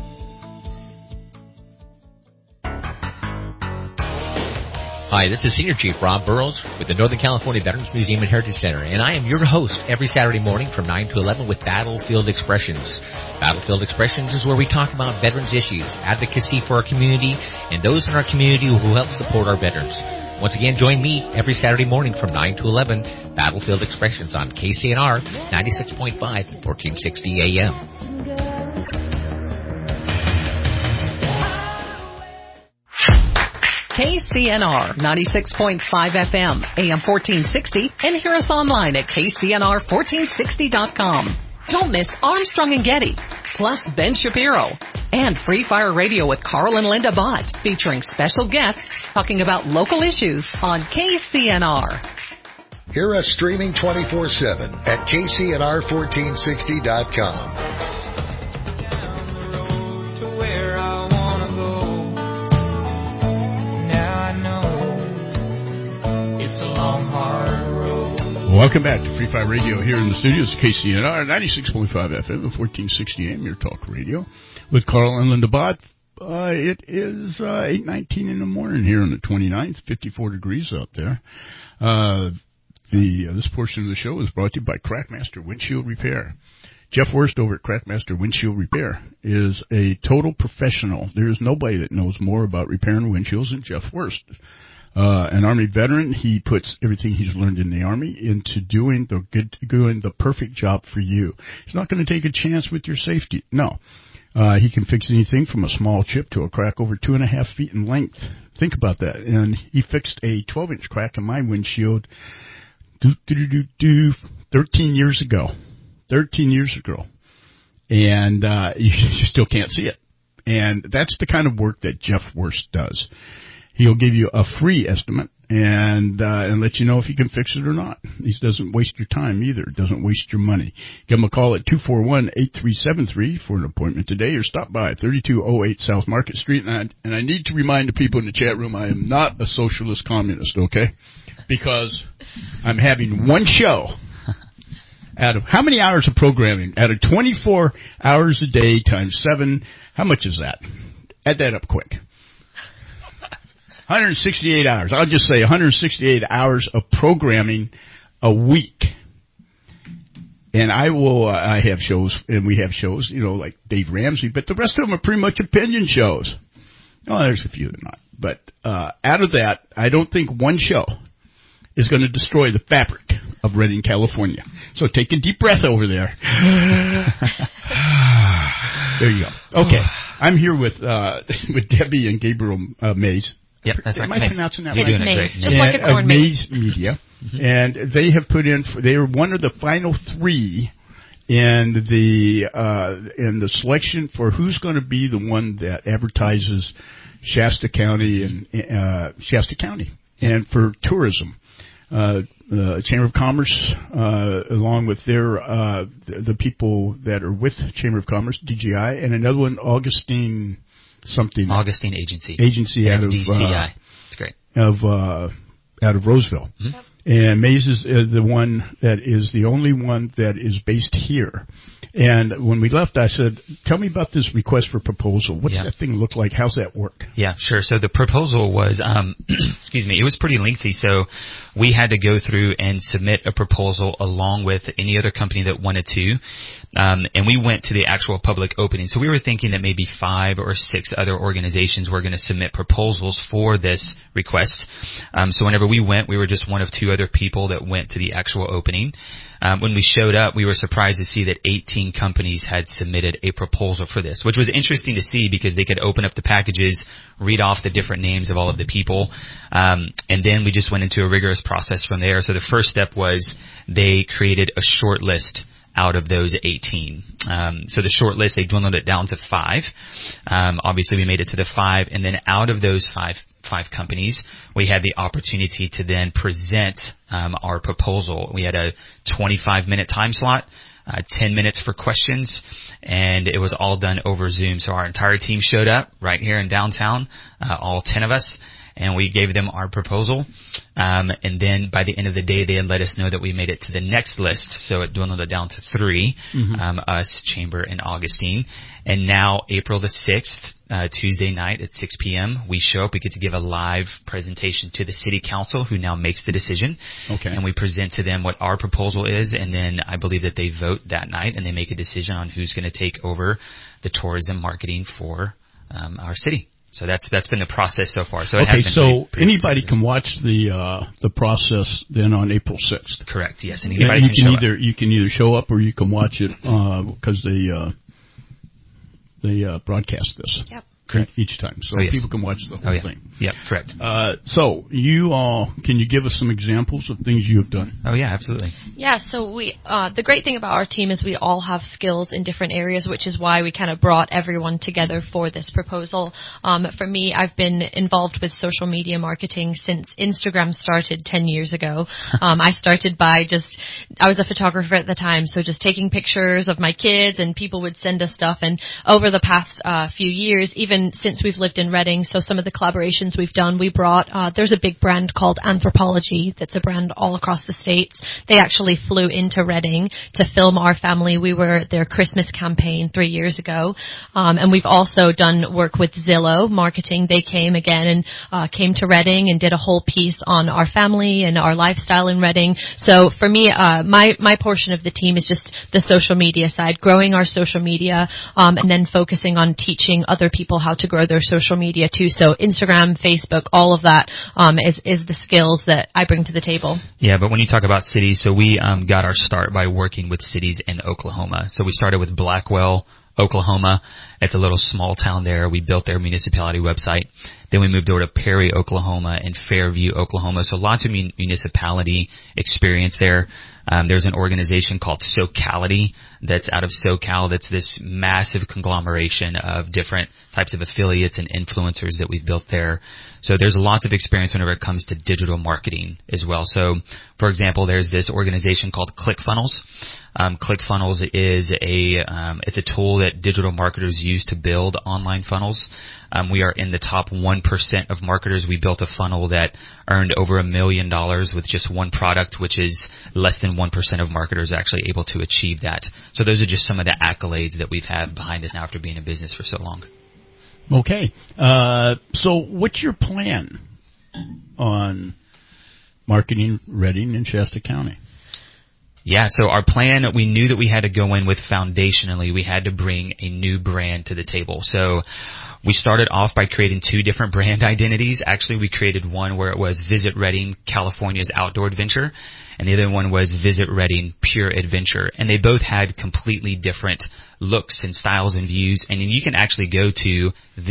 Speaker 24: Hi, this is Senior Chief Rob Burrows with the Northern California Veterans Museum and Heritage Center, and I am your host every Saturday morning from 9 to 11 with Battlefield Expressions. Battlefield Expressions is where we talk about veterans issues, advocacy for our community, and those in our community who help support our veterans. Once again, join me every Saturday morning from 9 to 11, Battlefield Expressions on KCNR 96.5 at 1460 AM.
Speaker 3: KCNR 96.5 FM, AM 1460, and hear us online at KCNR1460.com. Don't miss Armstrong and Getty, plus Ben Shapiro, and Free Fire Radio with Carl and Linda Bott, featuring special guests talking about local issues on KCNR.
Speaker 1: Hear us streaming 24/7 at KCNR1460.com.
Speaker 2: Welcome back to Free Fire Radio here in the studios, KCNR 96.5 FM and 1460 AM, your talk radio, with Carl and Linda Bott. It is 8:19 in the morning here on the 29th, 54 degrees out there. This portion of the show is brought to you by Crackmaster Windshield Repair. Jeff Worst over at Crackmaster Windshield Repair is a total professional. There's nobody that knows more about repairing windshields than Jeff Worst. An Army veteran, he puts everything he's learned in the Army into doing the perfect job for you. He's not going to take a chance with your safety. No. He can fix anything from a small chip to a crack over 2.5 feet in length. Think about that. And he fixed a 12-inch crack in my windshield 13 years ago. 13 years ago. And you still can't see it. And that's the kind of work that Jeff Worst does. He'll give you a free estimate and let you know if you can fix it or not. He doesn't waste your time either. Doesn't waste your money. Give him a call at 241-8373 for an appointment today, or stop by 3208 South Market Street. And I need to remind the people in the chat room I am not a socialist communist, okay? Because I'm having one show out of how many hours of programming? Out of 24 hours a day times 7, how much is that? Add that up quick. 168 hours. I'll just say 168 hours of programming a week. And I have shows, and we have shows, like Dave Ramsey, but the rest of them are pretty much opinion shows. Oh, there's a few that are not. But out of that, I don't think one show is going to destroy the fabric of Redding, California. So take a deep breath over there. There you go. Okay. I'm here with Debbie and Gabriel Mays.
Speaker 12: Yep, that's right.
Speaker 2: Am I pronouncing that
Speaker 12: right?
Speaker 2: You're
Speaker 12: doing it great.
Speaker 15: Just like a corn maze.
Speaker 2: Media. And they have put in, they are one of the final 3 in the selection for who's going to be the one that advertises Shasta County and for tourism. Chamber of Commerce, along with the people that are with Chamber of Commerce, DGI, and another one, Augustine Agency out of
Speaker 12: DCI. It's great.
Speaker 2: Out of Roseville. Mm-hmm. And Mays is the one that is the only one that is based here. And when we left, I said, tell me about this request for proposal. What's that thing look like? How's that work?
Speaker 12: Yeah, sure. So the proposal was, it was pretty lengthy. So we had to go through and submit a proposal along with any other company that wanted to. And we went to the actual public opening. So we were thinking that maybe 5 or 6 other organizations were going to submit proposals for this request. So whenever we went, we were just one of 2 other people that went to the actual opening. When we showed up, we were surprised to see that 18 companies had submitted a proposal for this, which was interesting to see because they could open up the packages, read off the different names of all of the people, and then we just went into a rigorous process from there. So the first step was they created a short list out of those 18. So the short list, they dwindled it down to 5. Obviously, we made it to the 5, and then out of those five companies, we had the opportunity to then present our proposal. We had a 25-minute time slot, 10 minutes for questions, and it was all done over Zoom. So our entire team showed up right here in downtown, all 10 of us, and we gave them our proposal. And then by the end of the day, they had let us know that we made it to the next list. So it dwindled it down to 3, us, Chamber, and Augustine. And now April the 6th, Tuesday night at 6 p.m., we show up. We get to give a live presentation to the city council, who now makes the decision.
Speaker 2: Okay.
Speaker 12: And we present to them what our proposal is, and then I believe that they vote that night, and they make a decision on who's going to take over the tourism marketing for our city. So that's been the process so far. So it has been pretty
Speaker 2: anybody can watch the process then on April 6th.
Speaker 12: Correct. Yes, and anybody can show up.
Speaker 2: You can either show up or you can watch it because they broadcast this.
Speaker 15: Yep.
Speaker 2: Correct. Each time, so people can watch the whole thing.
Speaker 12: Yep, correct.
Speaker 2: So can you give us some examples of things you have done?
Speaker 12: Oh yeah, absolutely.
Speaker 15: Yeah, so we the great thing about our team is we all have skills in different areas, which is why we kind of brought everyone together for this proposal. For me, I've been involved with social media marketing since Instagram started 10 years ago. I started by I was a photographer at the time, so just taking pictures of my kids, and people would send us stuff. And over the past few years, even since we've lived in Reading, so some of the collaborations we've done, we brought, there's a big brand called Anthropology that's a brand all across the States. They actually flew into Reading to film our family. We were their Christmas campaign 3 years ago. And we've also done work with Zillow Marketing. They came again and came to Reading and did a whole piece on our family and our lifestyle in Reading. So for me, my portion of the team is just the social media side, growing our social media, and then focusing on teaching other people how to grow their social media too. So Instagram, Facebook, all of that is the skills that I bring to the table.
Speaker 12: Yeah, but when you talk about cities, so we got our start by working with cities in Oklahoma. So we started with Blackwell, Oklahoma. It's a little small town there. We built their municipality website. Then we moved over to Perry, Oklahoma, and Fairview, Oklahoma. So lots of municipality experience there. There's an organization called SoCality that's out of SoCal. That's this massive conglomeration of different types of affiliates and influencers that we've built there. So there's lots of experience whenever it comes to digital marketing as well. So, for example, there's this organization called ClickFunnels. ClickFunnels is it's a tool that digital marketers use to build online funnels. We are in the top 1% of marketers. We built a funnel that earned over $1 million with just one product, which is less than 1% of marketers actually able to achieve that. So those are just some of the accolades that we've had behind us now after being in business for so long.
Speaker 2: Okay. So what's your plan on marketing Reading and Shasta County?
Speaker 12: Yeah, so our plan, we knew that we had to go in with foundationally, we had to bring a new brand to the table. So we started off by creating 2 different brand identities. Actually, we created one where it was Visit Reading, California's Outdoor Adventure, and the other one was Visit Reading, Pure Adventure. And they both had completely different looks and styles and views. And you can actually go to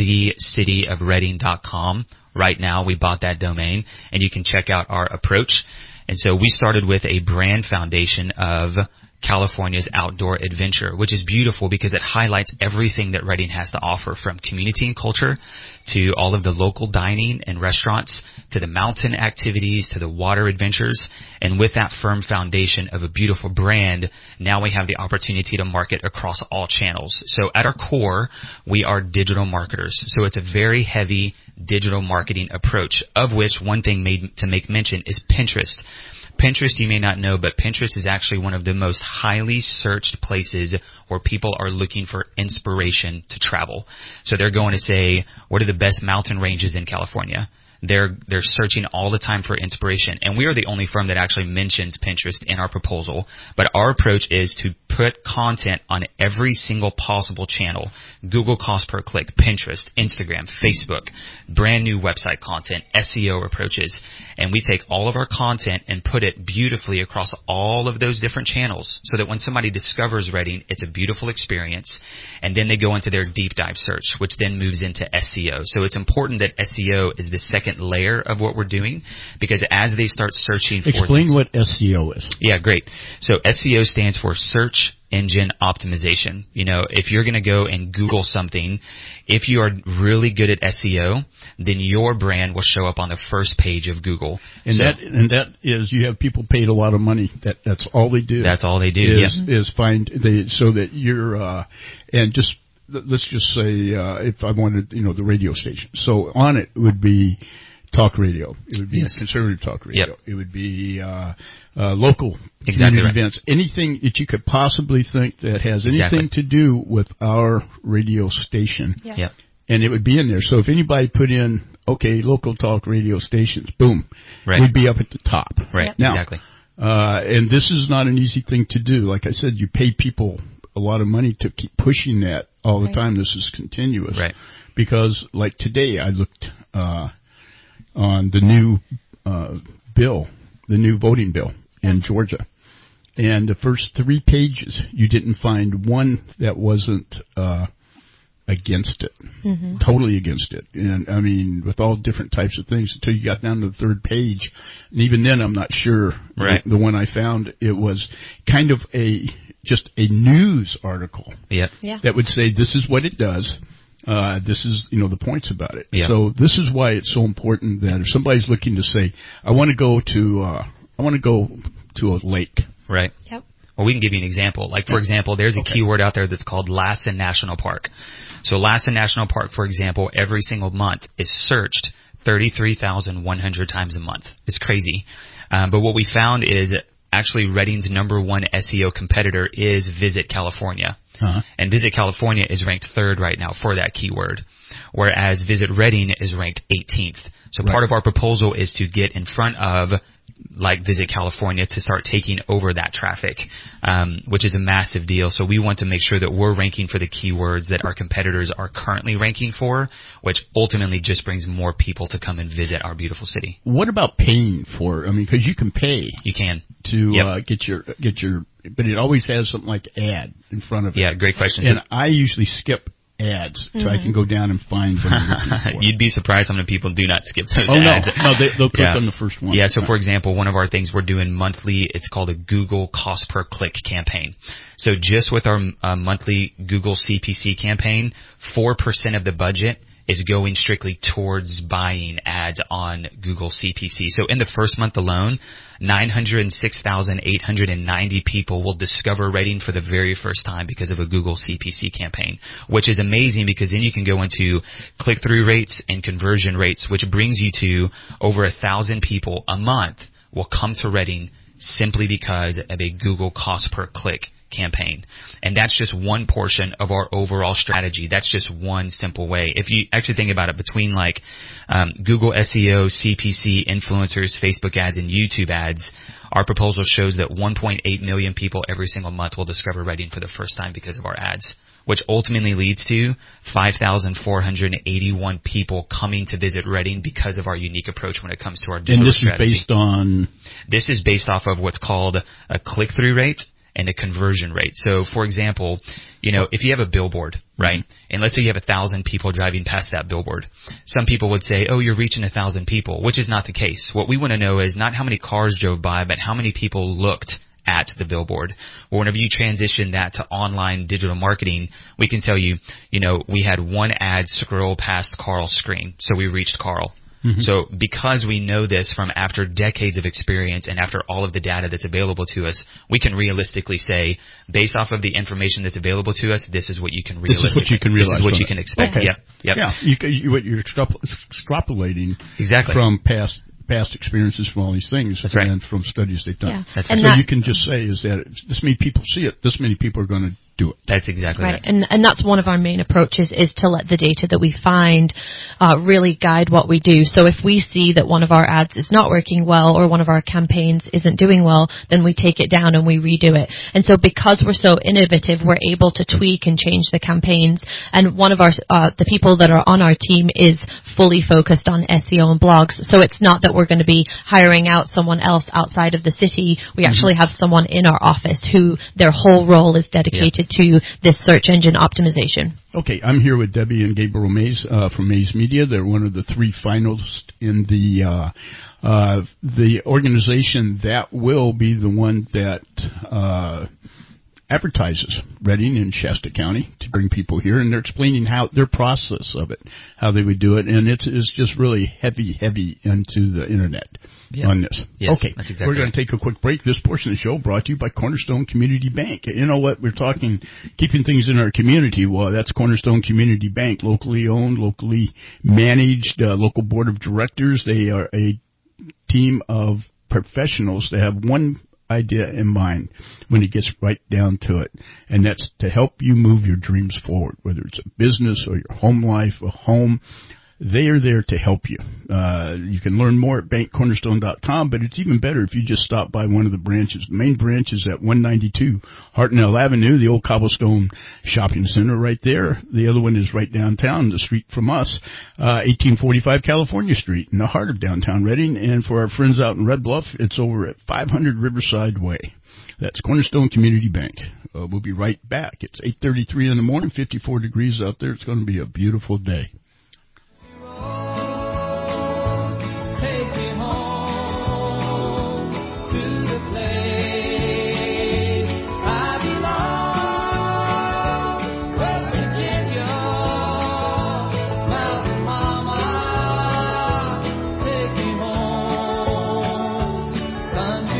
Speaker 12: thecityofreading.com right now. We bought that domain, and you can check out our approach. And so we started with a brand foundation of California's Outdoor Adventure, which is beautiful because it highlights everything that Reading has to offer, from community and culture to all of the local dining and restaurants to the mountain activities to the water adventures. And with that firm foundation of a beautiful brand, now we have the opportunity to market across all channels. So at our core, we are digital marketers. So it's a very heavy digital marketing approach, of which one thing to make mention is Pinterest. Pinterest, you may not know, but Pinterest is actually one of the most highly searched places where people are looking for inspiration to travel. So they're going to say, what are the best mountain ranges in California? They're searching all the time for inspiration. And we are the only firm that actually mentions Pinterest in our proposal. But our approach is to put content on every single possible channel. Google cost per click, Pinterest, Instagram, Facebook, brand new website content, SEO approaches. And we take all of our content and put it beautifully across all of those different channels so that when somebody discovers Reading, it's a beautiful experience. And then they go into their deep dive search, which then moves into SEO. So it's important that SEO is the second layer of what we're doing, because as they start searching for
Speaker 2: Explain what SEO is.
Speaker 12: Yeah, great. So SEO stands for Search Engine Optimization. You know, if you're going to go and Google something, if you are really good at SEO, then your brand will show up on the first page of Google.
Speaker 2: And that is, you have people paid a lot of money. That's all they do.
Speaker 12: That's all they do.
Speaker 2: Is find so that you're and just let's just say if I wanted the radio station. So on it would be talk radio. It would be conservative talk radio. It would be local community events. Anything that you could possibly think that has anything to do with our radio station.
Speaker 12: Yep.
Speaker 2: And it would be in there. So if anybody put in, local talk radio stations, boom, we'd be up at the top.
Speaker 12: Right,
Speaker 2: now,
Speaker 12: exactly.
Speaker 2: And this is not an easy thing to do. Like I said, you pay people a lot of money to keep pushing that all the time. This is continuous.
Speaker 12: Right.
Speaker 2: Because, like today, I looked on the new bill, the new voting bill in Georgia. And the first 3 pages, you didn't find one that wasn't against it, totally against it. And, I mean, with all different types of things until you got down to the 3rd page. And even then, I'm not sure.
Speaker 12: Right.
Speaker 2: The one I found, it was kind of just a news article that would say this is what it does. This is, the points about it.
Speaker 12: Yeah.
Speaker 2: So this is why it's so important that if somebody's looking to say, I want to go to a lake.
Speaker 12: Right.
Speaker 9: Yep.
Speaker 12: Well, we can give you an example. Like, for example, there's a keyword out there that's called Lassen National Park. So Lassen National Park, for example, every single month is searched 33,100 times a month. It's crazy. But what we found is actually Redding's #1 SEO competitor is Visit California. And Visit California is ranked 3rd right now for that keyword, whereas Visit Redding is ranked 18th. So part of our proposal is to get in front of Visit California to start taking over that traffic, which is a massive deal. So we want to make sure that we're ranking for the keywords that our competitors are currently ranking for, which ultimately just brings more people to come and visit our beautiful city.
Speaker 2: What about paying for? I mean, because you can pay.
Speaker 12: You can
Speaker 2: to get your, but it always has something like ad in front of it.
Speaker 12: Yeah, great question.
Speaker 2: And I usually skip ads so I can go down and find what I'm looking for.
Speaker 12: You'd be surprised how many people do not skip those
Speaker 2: ads.
Speaker 12: No,
Speaker 2: they'll click on the first one.
Speaker 12: Yeah, so for example, one of our things we're doing monthly, it's called a Google cost per click campaign. So just with our monthly Google CPC campaign, 4% of the budget is going strictly towards buying ads on Google CPC. So in the first month alone, 906,890 people will discover Redding for the very first time because of a Google CPC campaign, which is amazing because then you can go into click-through rates and conversion rates, which brings you to over 1,000 people a month will come to Redding simply because of a Google cost per click campaign. And that's just one portion of our overall strategy. That's just one simple way. If you actually think about it, between Google SEO, CPC, influencers, Facebook ads, and YouTube ads, our proposal shows that 1.8 million people every single month will discover Redding for the first time because of our ads, which ultimately leads to 5,481 people coming to visit Redding because of our unique approach when it comes to our digital strategy.
Speaker 2: And this is based on?
Speaker 12: This is based off of what's called a click-through rate and a conversion rate. So, for example, if you have a billboard, right, and let's say you have 1,000 people driving past that billboard, some people would say, oh, you're reaching 1,000 people, which is not the case. What we want to know is not how many cars drove by, but how many people looked at the billboard. Well, whenever you transition that to online digital marketing, we can tell you, we had one ad scroll past Carl's screen, so we reached Carl. So because we know this from after decades of experience and after all of the data that's available to us, we can realistically say, based off of the information that's available to us, this is what you can realistically.
Speaker 2: This is what you can realize.
Speaker 12: This is what you can expect.
Speaker 2: Okay.
Speaker 12: Yep.
Speaker 2: Yeah. What you're extrapolating
Speaker 12: from
Speaker 2: past experiences from all these things.
Speaker 12: That's right.
Speaker 2: And from studies they've done.
Speaker 9: Yeah.
Speaker 12: That's
Speaker 2: right. So you can just say is that this many people see it, this many people are going to do it.
Speaker 12: That's exactly right.
Speaker 15: And that's one of our main approaches, is to let the data that we find really guide what we do. So if we see that one of our ads is not working well or one of our campaigns isn't doing well, then we take it down and we redo it. And so because we're so innovative, we're able to tweak and change the campaigns. And one of our the people that are on our team is fully focused on SEO and blogs. So it's not that we're going to be hiring out someone else outside of the city. We actually have someone in our office who their whole role is dedicated to this search engine optimization.
Speaker 2: Okay, I'm here with Debbie and Gabriel Mays from Mays Media. They're one of the 3 finalists in the organization that will be the one that advertises Redding and Shasta County to bring people here, and they're explaining how their process of it, how they would do it, and it's just really heavy into the internet on this.
Speaker 12: Yes,
Speaker 2: okay,
Speaker 12: that's exactly
Speaker 2: we're going to take a quick break. This portion of the show brought to you by Cornerstone Community Bank. You know what? We're talking keeping things in our community. Well, that's Cornerstone Community Bank, locally owned, locally managed, local board of directors. They are a team of professionals that have one idea in mind when it gets right down to it, and that's to help you move your dreams forward, whether it's a business or your home life, a home. They are there to help you. You can learn more at bankcornerstone.com, but it's even better if you just stop by one of the branches. The main branch is at 192 Hartnell Avenue, the old Cobblestone Shopping Center right there. The other one is right downtown, the street from us, 1845 California Street in the heart of downtown Redding. And for our friends out in Red Bluff, it's over at 500 Riverside Way. That's Cornerstone Community Bank. We'll be right back. It's 8:33 in the morning, 54 degrees out there. It's going to be a beautiful day.
Speaker 16: Take me home to the place I belong, West Virginia, Mountain Mama. Take me home, country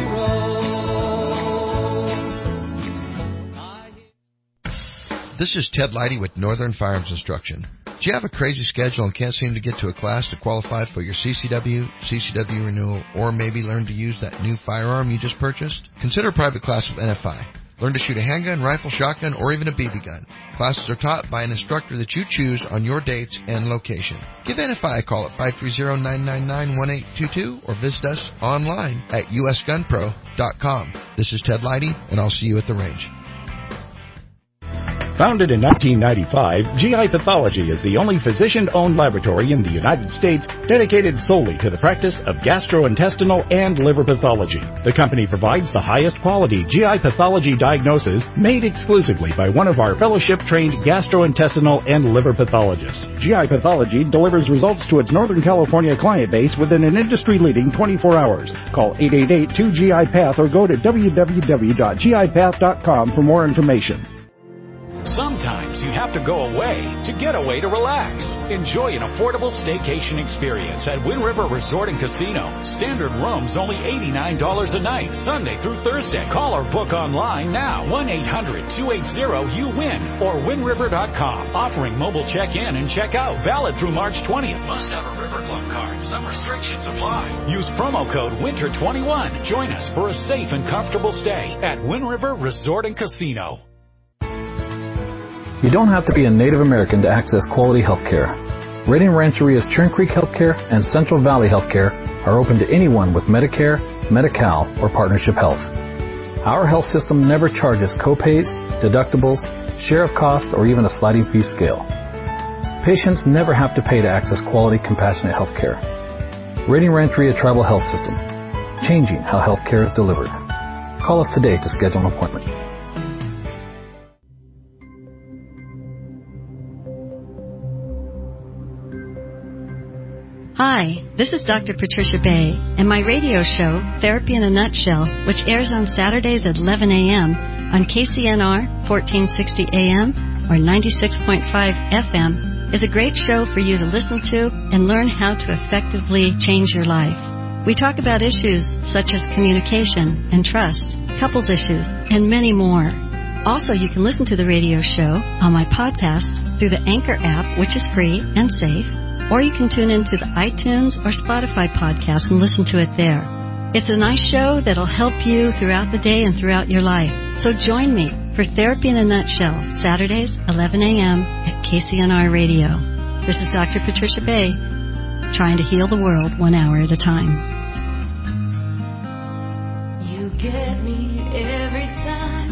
Speaker 16: roads.
Speaker 4: This is Ted Leidy with Northern Firearms Instruction. Do you have a crazy schedule and can't seem to get to a class to qualify for your CCW renewal, or maybe learn to use that new firearm you just purchased? Consider a private class with NFI. Learn to shoot a handgun, rifle, shotgun, or even a BB gun. Classes are taught by an instructor that you choose on your dates and location. Give NFI a call at 530-999-1822 or visit us online at usgunpro.com. This is Ted Leidy, and I'll see you at the range.
Speaker 17: Founded in 1995, GI Pathology is the only physician-owned laboratory in the United States dedicated solely to the practice of gastrointestinal and liver pathology. The company provides the highest quality GI pathology diagnosis made exclusively by one of our fellowship-trained gastrointestinal and liver pathologists. GI Pathology delivers results to its Northern California client base within an industry-leading 24 hours. Call 888-2GI-PATH or go to www.gipath.com for more information.
Speaker 5: Sometimes you have to go away to get away to relax. Enjoy an affordable staycation experience at Wind River Resort and Casino. Standard rooms only $89 a night, Sunday through Thursday. Call or book online now. 1-800-280-YOU-WIN or WindRiver.com. Offering mobile check-in and check-out. Valid through March 20th. Must have a River Club card. Some restrictions apply. Use promo code WINTER21. Join us for a safe and comfortable stay at Wind River Resort and Casino.
Speaker 8: You don't have to be a Native American to access quality health care. Redding Rancheria's Churn Creek Healthcare and Central Valley Healthcare are open to anyone with Medicare, Medi-Cal, or Partnership Health. Our health system never charges copays, deductibles, share of cost, or even a sliding fee scale. Patients never have to pay to access quality, compassionate health care. Redding Rancheria Tribal Health System, changing how health care is delivered. Call us today to schedule an appointment.
Speaker 10: Hi, this is Dr. Patricia Bay, and my radio show, Therapy in a Nutshell, which airs on Saturdays at 11 a.m. on KCNR 1460 AM or 96.5 FM, is a great show for you to listen to and learn how to effectively change your life. We talk about issues such as communication and trust, couples issues, and many more. Also, you can listen to the radio show on my podcasts through the Anchor app, which is free and safe, or you can tune into the iTunes or Spotify podcast and listen to it there. It's a nice show that'll help you throughout the day and throughout your life. So join me for Therapy in a Nutshell, Saturdays, 11 a.m. at KCNR Radio. This is Dr. Patricia Bay, trying to heal the world 1 hour at a time.
Speaker 16: You get me every time.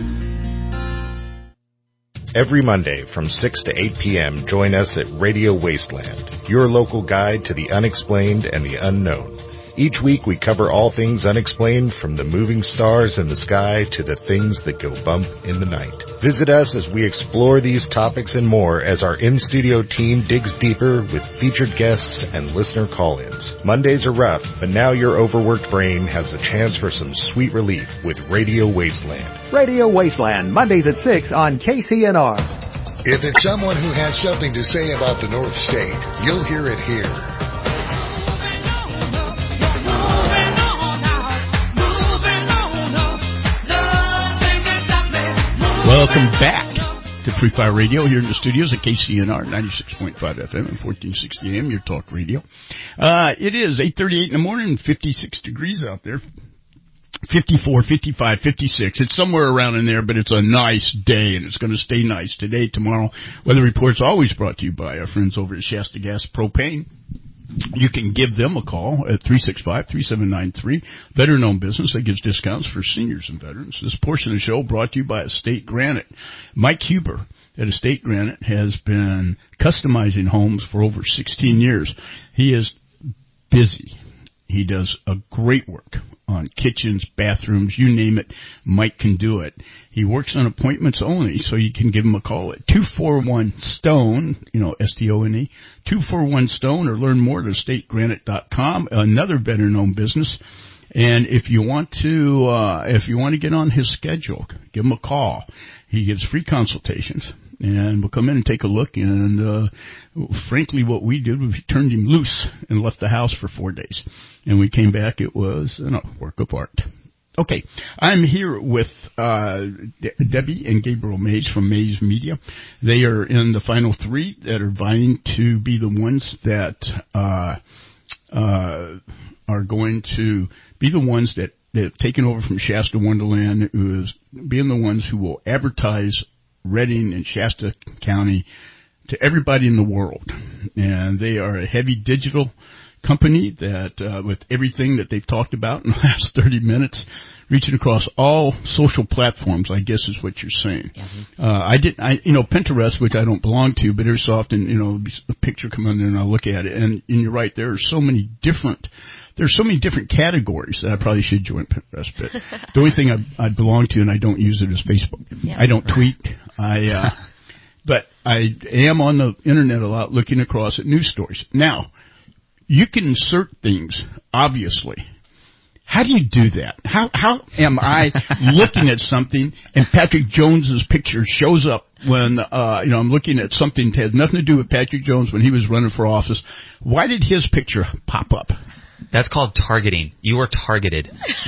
Speaker 11: Every Monday from 6 to 8 p.m., join us at Radio Wasteland, your local guide to the unexplained and the unknown. Each week we cover all things unexplained, from the moving stars in the sky to the things that go bump in the night. Visit us as we explore these topics and more as our in-studio team digs deeper with featured guests and listener call-ins. Mondays are rough, but now your overworked brain has a chance for some sweet relief with Radio Wasteland.
Speaker 6: Radio Wasteland, Mondays at 6 on KCNR.
Speaker 1: If it's someone who has something to say about the North State, you'll hear it here.
Speaker 2: Welcome back to Free Fire Radio here in the studios at KCNR 96.5 FM and 1460 AM, your talk radio. It is 8:38 in the morning, 56 degrees out there. 54, 55, 56. It's somewhere around in there, but it's a nice day, and it's going to stay nice today, tomorrow. Weather Report's always brought to you by our friends over at Shasta Gas Propane. You can give them a call at 365-3793. Veteran-owned business that gives discounts for seniors and veterans. This portion of the show brought to you by Estate Granite. Mike Huber at Estate Granite has been customizing homes for over 16 years. He is busy. He does a great work on kitchens, bathrooms, you name it. Mike can do it. He works on appointments only, so you can give him a call at 241-STONE, S-T-O-N-E, 241-STONE, or learn more at estategranite.com, another veteran-owned business. And if you want to get on his schedule, give him a call. He gives free consultations, and we'll come in and take a look. And frankly, what we did was we turned him loose and left the house for 4 days. And we came back. It was a work of art. Okay, I'm here with Debbie and Gabriel Mays from Mays Media. They are in the final three that are vying to be the ones that are going to be the ones that have taken over from Shasta Wonderland, who is being the ones who will advertise Redding and Shasta County to everybody in the world. And they are a heavy digital company that, with everything that they've talked about in the last 30 minutes, reaching across all social platforms, I guess is what you're saying. Mm-hmm. Pinterest, which I don't belong to, but every so often, a picture come on there and I'll look at it. And you're right, there's so many different categories that I probably should join Pinterest. But the only thing I belong to and I don't use it is Facebook. Yeah. I don't tweet. But I am on the internet a lot looking across at news stories. Now, you can insert things, obviously. How do you do that? How am I looking at something and Patrick Jones's picture shows up when, I'm looking at something that has nothing to do with Patrick Jones when he was running for office? Why did his picture pop up?
Speaker 12: That's called targeting. You were targeted.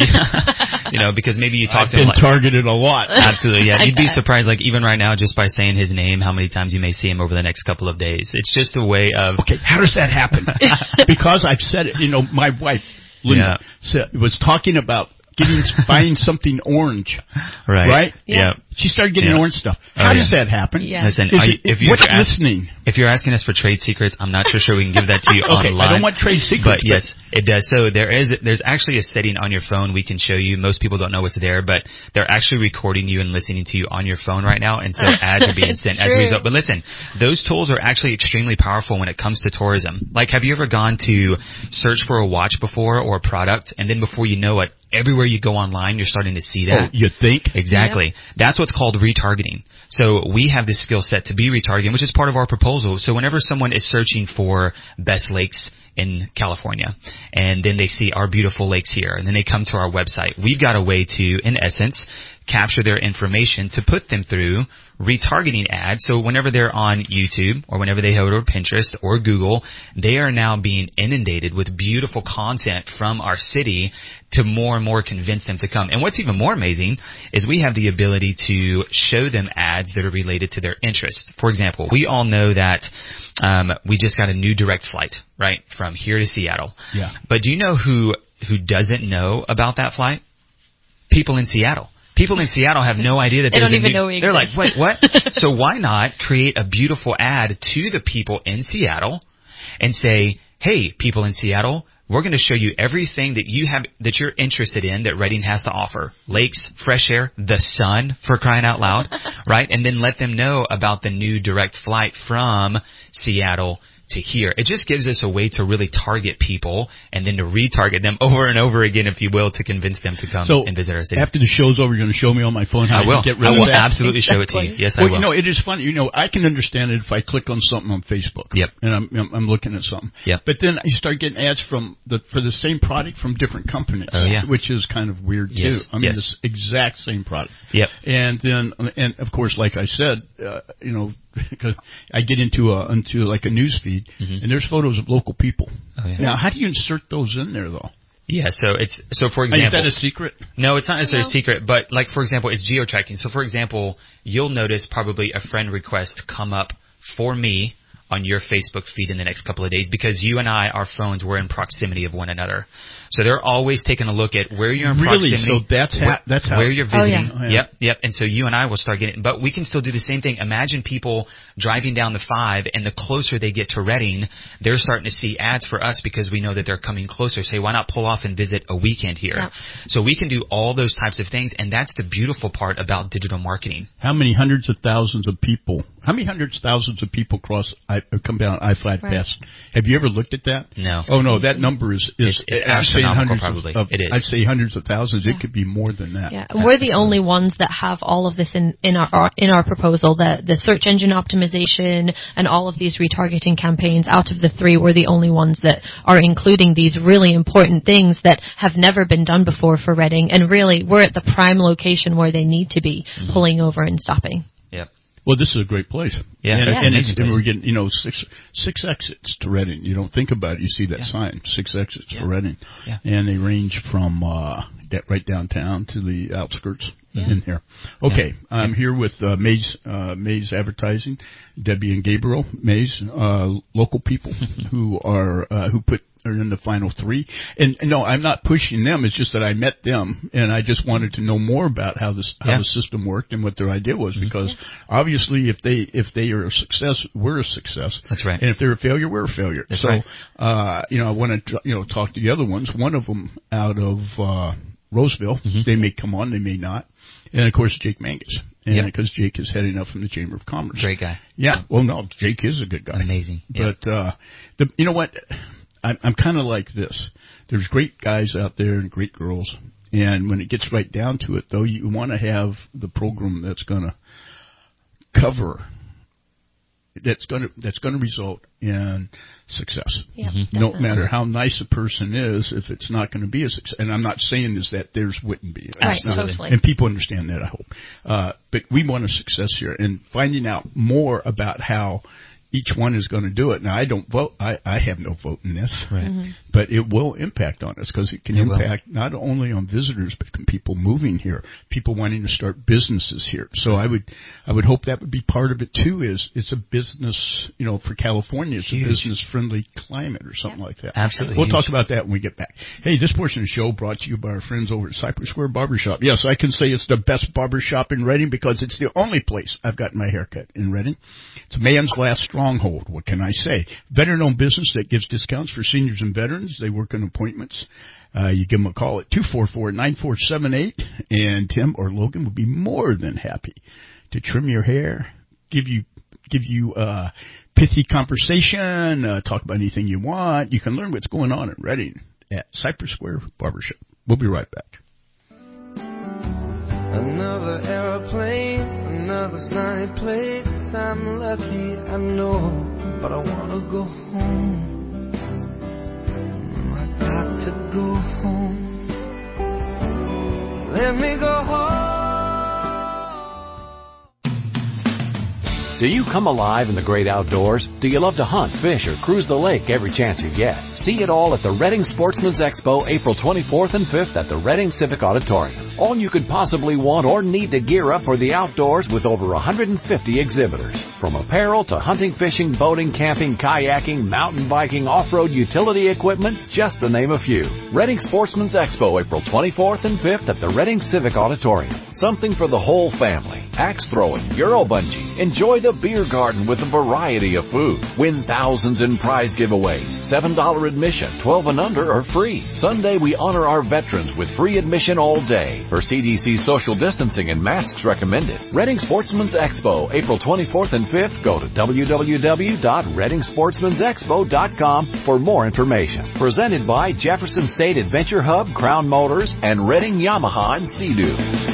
Speaker 12: Because maybe you talked to
Speaker 2: him. I've been targeted a lot.
Speaker 12: Absolutely, yeah. You'd be surprised, even right now, just by saying his name, how many times you may see him over the next couple of days. It's just a way of...
Speaker 2: Okay, how does that happen? Because I've said it. My wife, Linda, was talking about buying something orange. Right?
Speaker 12: Yeah.
Speaker 2: She started getting orange stuff. How does that happen?
Speaker 12: Yeah. Listen,
Speaker 2: what's listening?
Speaker 12: If you're asking us for trade secrets, I'm not sure we can give that to you online.
Speaker 2: I don't want trade secrets.
Speaker 12: But yes, it does. So there's actually a setting on your phone we can show you. Most people don't know what's there, but they're actually recording you and listening to you on your phone right now, and so ads are being sent as a result. But listen, those tools are actually extremely powerful when it comes to tourism. Have you ever gone to search for a watch before or a product, and then before you know it, everywhere you go online, you're starting to see that?
Speaker 2: Oh, you think?
Speaker 12: Exactly. Yep. That's what's called retargeting. So we have this skill set to be retargeting, which is part of our proposal. So whenever someone is searching for best lakes in California, and then they see our beautiful lakes here, and then they come to our website, we've got a way to, in essence, capture their information to put them through retargeting ads. So whenever they're on YouTube or whenever they go to Pinterest or Google, they are now being inundated with beautiful content from our city to more and more convince them to come. And what's even more amazing is we have the ability to show them ads that are related to their interests. For example, we all know that we just got a new direct flight, right, from here to Seattle.
Speaker 2: Yeah.
Speaker 12: But do you know who doesn't know about that flight? People in Seattle. People in Seattle have no idea that there's a new...
Speaker 15: They don't even know we exist.
Speaker 12: They're like, wait, what? So why not create a beautiful ad to the people in Seattle and say, hey, people in Seattle, we're going to show you everything that you have, that you're interested in, that Redding has to offer. Lakes, fresh air, the sun, for crying out loud, right? And then let them know about the new direct flight from Seattle to here. It just gives us a way to really target people and then to retarget them over and over again, if you will, to convince them to come and visit our city.
Speaker 2: After the show's over, you're going to show me on my phone how
Speaker 12: I will.
Speaker 2: to get rid
Speaker 12: I
Speaker 2: of
Speaker 12: will
Speaker 2: that?
Speaker 12: absolutely show it to you. Yes, I will.
Speaker 2: You know, it is funny. You know, I can understand it if I click on something on Facebook.
Speaker 12: Yep.
Speaker 2: And I'm looking at something.
Speaker 12: Yep.
Speaker 2: But then you start getting ads for the same product from different companies.
Speaker 12: Oh, yeah.
Speaker 2: Which is kind of weird too.
Speaker 12: Yes.
Speaker 2: I mean, this exact same product.
Speaker 12: Yep.
Speaker 2: And of course, like I said, you know, because I get into like a news feed, and there's photos of local people.
Speaker 12: Oh, yeah.
Speaker 2: Now, how do you insert those in there though?
Speaker 12: Yeah, so for example,
Speaker 2: is that a secret?
Speaker 12: No, it's not necessarily a secret, but like for example, it's geo-tracking. So for example, you'll notice probably a friend request come up for me on your Facebook feed in the next couple of days, because you and I, our phones, we're in proximity of one another. So they're always taking a look at where you're in proximity.
Speaker 2: Really? So that's how
Speaker 12: where you're visiting.
Speaker 2: Oh, yeah.
Speaker 12: Yep. And so you and I will start getting, but we can still do the same thing. Imagine people driving down the 5, and the closer they get to Redding, they're starting to see ads for us because we know that they're coming closer. Say, why not pull off and visit a weekend here? Yep. So we can do all those types of things, and that's the beautiful part about digital marketing.
Speaker 2: How many hundreds of thousands of people come down I-5 past? Have you ever looked at that?
Speaker 12: No.
Speaker 2: Oh no, that number is
Speaker 12: it's astronomical, probably. It is.
Speaker 2: I'd say hundreds of thousands. Yeah. It could be more than that.
Speaker 15: Yeah, and we're the only ones that have all of this in our proposal. The search engine optimization and all of these retargeting campaigns. Out of the 3, we're the only ones that are including these really important things that have never been done before for Redding. And really, we're at the prime location where they need to be, pulling over and stopping.
Speaker 12: Yep.
Speaker 2: Well, this is a great place.
Speaker 12: Yeah,
Speaker 2: and we're getting, you know, six exits to Redding. You don't think about it. You see that sign, 6 exits to Redding. Yeah. And they range from right downtown to the outskirts in here. Okay, I'm here with Mays Advertising, Debbie and Gabriel Mays, local people who are in the final 3. And no, I'm not pushing them. It's just that I met them, and I just wanted to know more about how the system worked and what their idea was. Because obviously, if they are a success, we're a success.
Speaker 12: That's right.
Speaker 2: And if they're a failure, we're a failure.
Speaker 12: That's right.
Speaker 2: You know, I want to talk to the other ones. One of them out of Roseville. They may come on, they may not. And of course, Jake Mangus. And because Jake is heading up from the Chamber of Commerce.
Speaker 12: Great guy.
Speaker 2: Yeah. Well, no, Jake is a good guy.
Speaker 12: Amazing.
Speaker 2: But you know what? I'm kind of like this. There's great guys out there and great girls, and when it gets right down to it, though, you want to have the program that's going to cover, that's going to result in success.
Speaker 15: Yeah,
Speaker 2: no matter how nice a person is, if it's not going to be a success, and I'm not saying is that theirs wouldn't be.
Speaker 15: Right, totally.
Speaker 2: And people understand that, I hope. But we want a success here, and finding out more about how each one is going to do it. Now, I don't vote. I have no vote in this.
Speaker 12: Right.
Speaker 2: But it will impact on us, because it can impact not only on visitors, but people moving here, people wanting to start businesses here. So I would hope that would be part of it too. Is it's a business, you know, for California, it's a business friendly climate or something like that.
Speaker 12: Absolutely.
Speaker 2: We'll talk about that when we get back. Hey, this portion of the show brought to you by our friends over at Cypress Square Barbershop. Yes, I can say it's the best barbershop in Redding, because it's the only place I've gotten my haircut in Redding. It's a man's last stronghold. What can I say? Veteran-owned business that gives discounts for seniors and veterans. They work on appointments. You give them a call at 244-9478, and Tim or Logan would be more than happy to trim your hair, give you pithy conversation, talk about anything you want. You can learn what's going on in Redding at Cypress Square Barbershop. We'll be right back.
Speaker 16: Another airplane, another sunny place. I'm lucky, I know, but I wanna go home. I got to go home. Let me go home.
Speaker 7: Do you come alive in the great outdoors? Do you love to hunt, fish, or cruise the lake every chance you get? See it all at the Redding Sportsman's Expo, April 24th and 5th at the Redding Civic Auditorium. All you could possibly want or need to gear up for the outdoors with over 150 exhibitors. From apparel to hunting, fishing, boating, camping, kayaking, mountain biking, off-road utility equipment, just to name a few. Redding Sportsman's Expo, April 24th and 5th at the Redding Civic Auditorium. Something for the whole family. Axe throwing, Euro bungee. Enjoy the beer garden with a variety of food. Win thousands in prize giveaways. $7
Speaker 13: admission. 12 and under are free. Sunday, we honor our veterans with free admission all day. For CDC social distancing and masks recommended. Reading Sportsman's Expo, April 24th and 5th. Go to www.readingsportsmansexpo.com for more information. Presented by Jefferson State Adventure Hub, Crown Motors, and Reading Yamaha and Sea-Doo.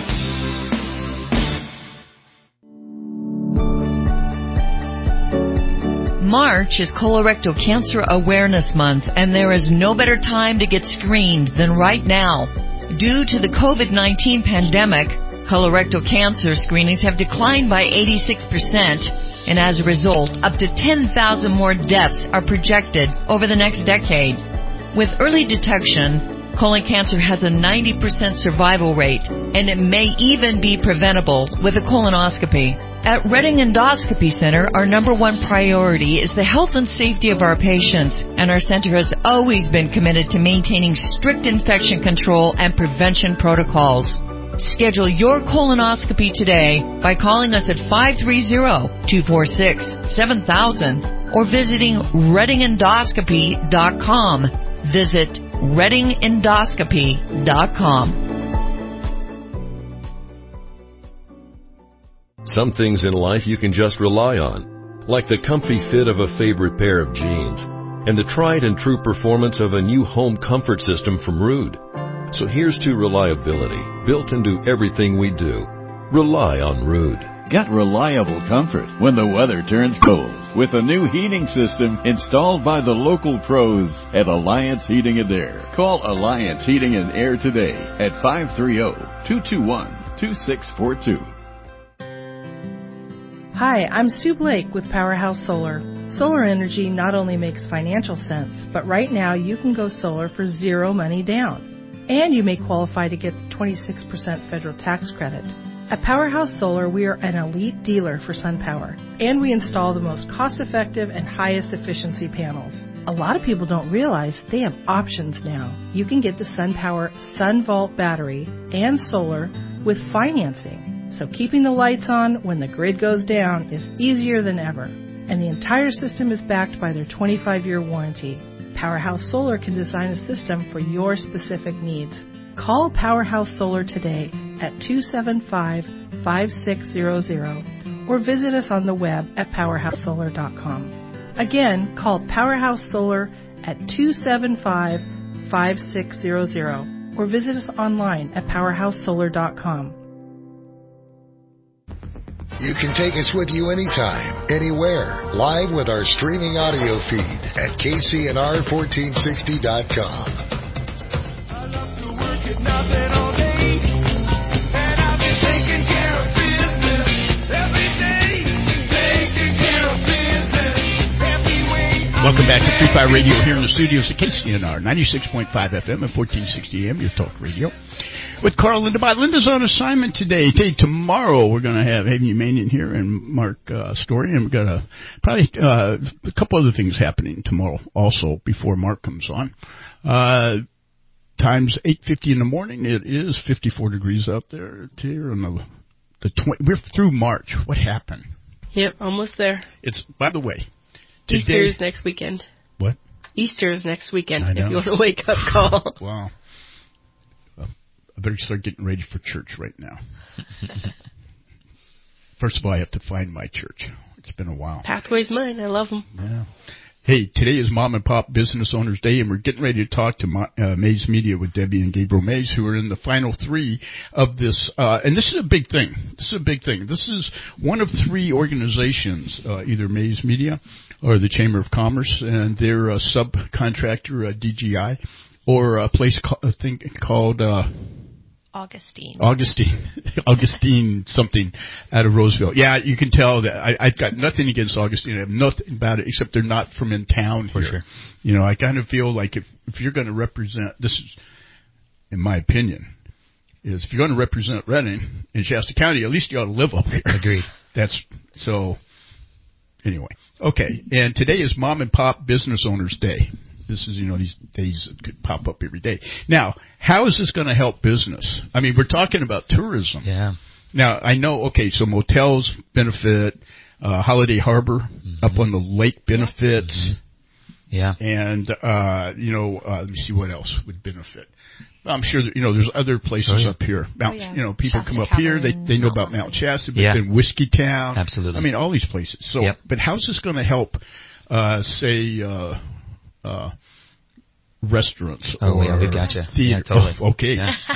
Speaker 14: March is Colorectal Cancer Awareness Month, and there is no better time to get screened than right now. Due to the COVID-19 pandemic, colorectal cancer screenings have declined by 86%, and as a result, up to 10,000 more deaths are projected over the next decade. With early detection, colon cancer has a 90% survival rate, and it may even be preventable with a colonoscopy. At Reading Endoscopy Center, our number one priority is the health and safety of our patients, and our center has always been committed to maintaining strict infection control and prevention protocols. Schedule your colonoscopy today by calling us at 530-246-7000 or visiting readingendoscopy.com. Visit readingendoscopy.com.
Speaker 18: Some things in life you can just rely on, like the comfy fit of a favorite pair of jeans and the tried and true performance of a new home comfort system from Ruud. So here's to reliability, built into everything we do. Rely on Ruud.
Speaker 19: Get reliable comfort when the weather turns cold with a new heating system installed by the local pros at Alliance Heating and Air. Call Alliance Heating and Air today at 530-221-2642.
Speaker 25: Hi, I'm Sue Blake with Powerhouse Solar. Solar energy not only makes financial sense, but right now you can go solar for zero money down. And you may qualify to get the 26% federal tax credit. At Powerhouse Solar, we are an elite dealer for SunPower, and we install the most cost-effective and highest efficiency panels. A lot of people don't realize they have options now. You can get the SunPower SunVault battery and solar with financing. So keeping the lights on when the grid goes down is easier than ever. And the entire system is backed by their 25-year warranty. Powerhouse Solar can design a system for your specific needs. Call Powerhouse Solar today at 275-5600 or visit us on the web at powerhousesolar.com. Again, call Powerhouse Solar at 275-5600 or visit us online at powerhousesolar.com.
Speaker 1: You can take us with you anytime, anywhere, live with our streaming audio feed at kcnr1460.com.
Speaker 16: I love to work at nothing all day, and I've been taking care of business every day, taking care of business every way.
Speaker 2: Welcome back to Free Fire Radio here in the studios at KCNR 96.5 FM and 1460 AM, your talk radio. With Carl Linda. Linda's on assignment today. Tomorrow we're going to have Amy Manion here and Mark Story, and we've got probably a couple other things happening tomorrow also before Mark comes on. Time's 8:50 in the morning. It is 54 degrees out there. Here on we're through March. What happened?
Speaker 9: Yep, almost there.
Speaker 2: It's, by the way,
Speaker 9: Easter is next weekend.
Speaker 2: What?
Speaker 9: Easter is next weekend.
Speaker 2: I know.
Speaker 9: If you want a wake up call.
Speaker 2: Wow. I better start getting ready for church right now. First of all, I have to find my church. It's been a while.
Speaker 9: Pathway's mine. I love them.
Speaker 2: Yeah. Hey, today is Mom and Pop Business Owners Day, and we're getting ready to talk to Mays Media with Debbie and Gabriel Mays, who are in the final three of this. And this is a big thing. This is one of three organizations, either Mays Media or the Chamber of Commerce, and their subcontractor, DGI, or a place called Augustine something out of Roseville. Yeah, you can tell that I've got nothing against Augustine. I have nothing about it except they're not from in town here. For sure. You know, I kind of feel like if you're going to represent, this is, in my opinion, is if you're going to represent Reading in Shasta County, at least you ought to live up here.
Speaker 12: Agreed.
Speaker 2: That's so. Anyway, okay. And today is Mom and Pop Business Owners Day. This is, these days that could pop up every day. Now, how is this going to help business? I mean, we're talking about tourism.
Speaker 12: Yeah.
Speaker 2: Now, I know, so motels benefit, Holiday Harbor up on the lake benefits.
Speaker 12: Yeah.
Speaker 2: And, let me see what else would benefit. I'm sure that, there's other places up here. People come up here, they know about Mount Shasta, but then Whiskeytown.
Speaker 12: Absolutely.
Speaker 2: I mean, all these places. So, but how's this going to help, say, restaurants or
Speaker 12: we gotcha.
Speaker 2: theater?
Speaker 12: Totally.
Speaker 2: Okay.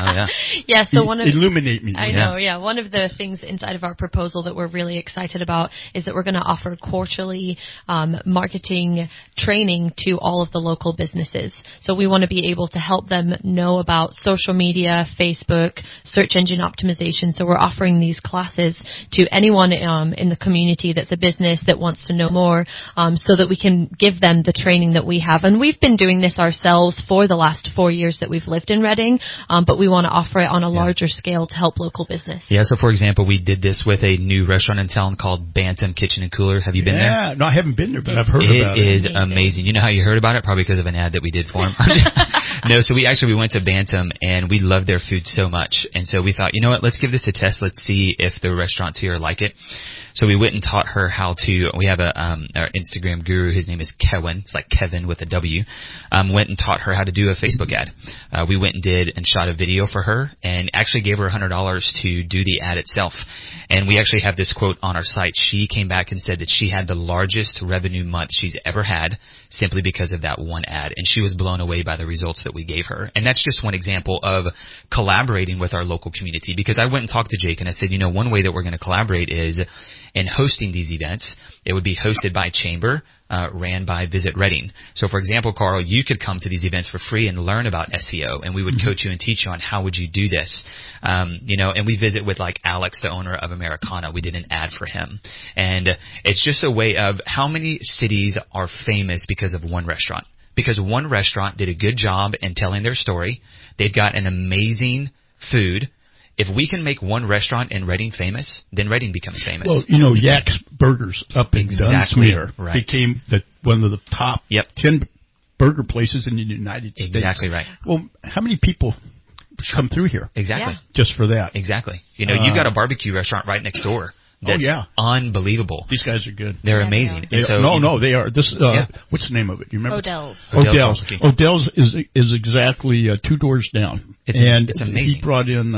Speaker 15: So
Speaker 2: illuminate me.
Speaker 15: I know. Yeah, one of the things inside of our proposal that we're really excited about is that we're going to offer quarterly marketing training to all of the local businesses. So we want to be able to help them know about social media, Facebook, search engine optimization. So we're offering these classes to anyone in the community that's a business that wants to know more, so that we can give them the training that we have. And we've been doing this ourselves for the last 4 years that we've lived in Reading, but we want to offer it on a larger scale to help local business.
Speaker 12: Yeah, so for example, we did this with a new restaurant in town called Bantam Kitchen and Cooler. Have you been there?
Speaker 2: Yeah, no, I haven't been there, but I've heard about it.
Speaker 12: It is amazing. You know how you heard about it? Probably because of an ad that we did for them. No, so we went to Bantam, and we loved their food so much. And so we thought, you know what, let's give this a test. Let's see if the restaurants here like it. So we went and taught her how to, we have our Instagram guru, his name is Kevin, it's like Kevin with a W, went and taught her how to do a Facebook ad. We went and did and shot a video for her and actually gave her $100 to do the ad itself. And we actually have this quote on our site. She came back and said that she had the largest revenue month she's ever had simply because of that one ad. And she was blown away by the results that we gave her. And that's just one example of collaborating with our local community, because I went and talked to Jake and I said, one way that we're going to collaborate is in hosting these events. It would be hosted by Chamber, ran by Visit Reading. So, for example, Carl, you could come to these events for free and learn about SEO, and we would coach you and teach you on how would you do this. And we visit with like Alex, the owner of Americana. We did an ad for him. And it's just a way of how many cities are famous because of one restaurant. Because one restaurant did a good job in telling their story. They've got an amazing food. If we can make one restaurant in Reading famous, then Reading becomes famous.
Speaker 2: Well, Yak's Burgers up in Dunsmuir became one of the top 10 burger places in the United States.
Speaker 12: Exactly right.
Speaker 2: Well, how many people come through here?
Speaker 12: Exactly.
Speaker 2: Just for that.
Speaker 12: Exactly. You've got a barbecue restaurant right next door. That's unbelievable.
Speaker 2: These guys are good.
Speaker 12: They're amazing.
Speaker 2: They are. This, what's the name of it? Do you remember?
Speaker 15: Odell's.
Speaker 2: Odell's is exactly 2 doors down.
Speaker 12: It's amazing.
Speaker 2: He brought in,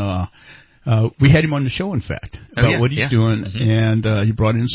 Speaker 2: we had him on the show, in fact, about what he's doing, and he brought in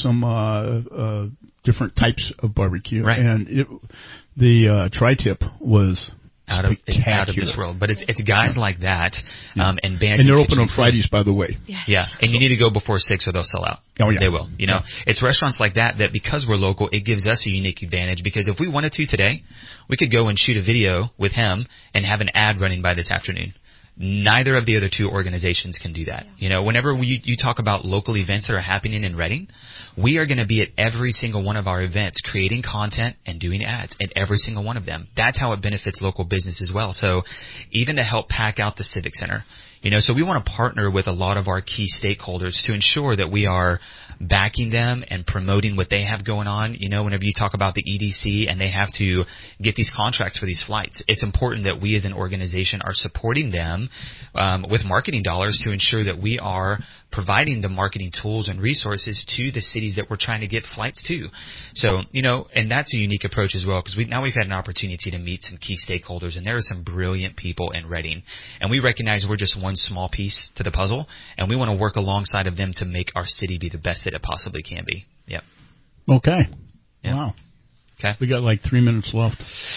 Speaker 2: some different types of barbecue.
Speaker 12: Right.
Speaker 2: And the tri-tip was
Speaker 12: out of this world. But it's guys like that, and bands.
Speaker 2: And they're open on Fridays, by the way.
Speaker 12: Yeah. And you need to go before 6 or they'll sell out.
Speaker 2: Oh, yeah.
Speaker 12: They will. It's restaurants like that because we're local, it gives us a unique advantage, because if we wanted to today, we could go and shoot a video with him and have an ad running by this afternoon. Neither of the other two organizations can do that. Whenever you talk about local events that are happening in Reading, we are going to be at every single one of our events creating content and doing ads at every single one of them. That's how it benefits local business as well. So even to help pack out the Civic Center, so we want to partner with a lot of our key stakeholders to ensure that we are backing them and promoting what they have going on. Whenever you talk about the EDC and they have to get these contracts for these flights, it's important that we as an organization are supporting them with marketing dollars to ensure that we are providing the marketing tools and resources to the cities that we're trying to get flights to. So, and that's a unique approach as well, because we've had an opportunity to meet some key stakeholders, and there are some brilliant people in Reading. And we recognize we're just one small piece to the puzzle, and we want to work alongside of them to make our city be the best that it possibly can be. Yep.
Speaker 2: Okay.
Speaker 12: Yep.
Speaker 2: Wow.
Speaker 12: Okay.
Speaker 2: We got like 3 minutes left.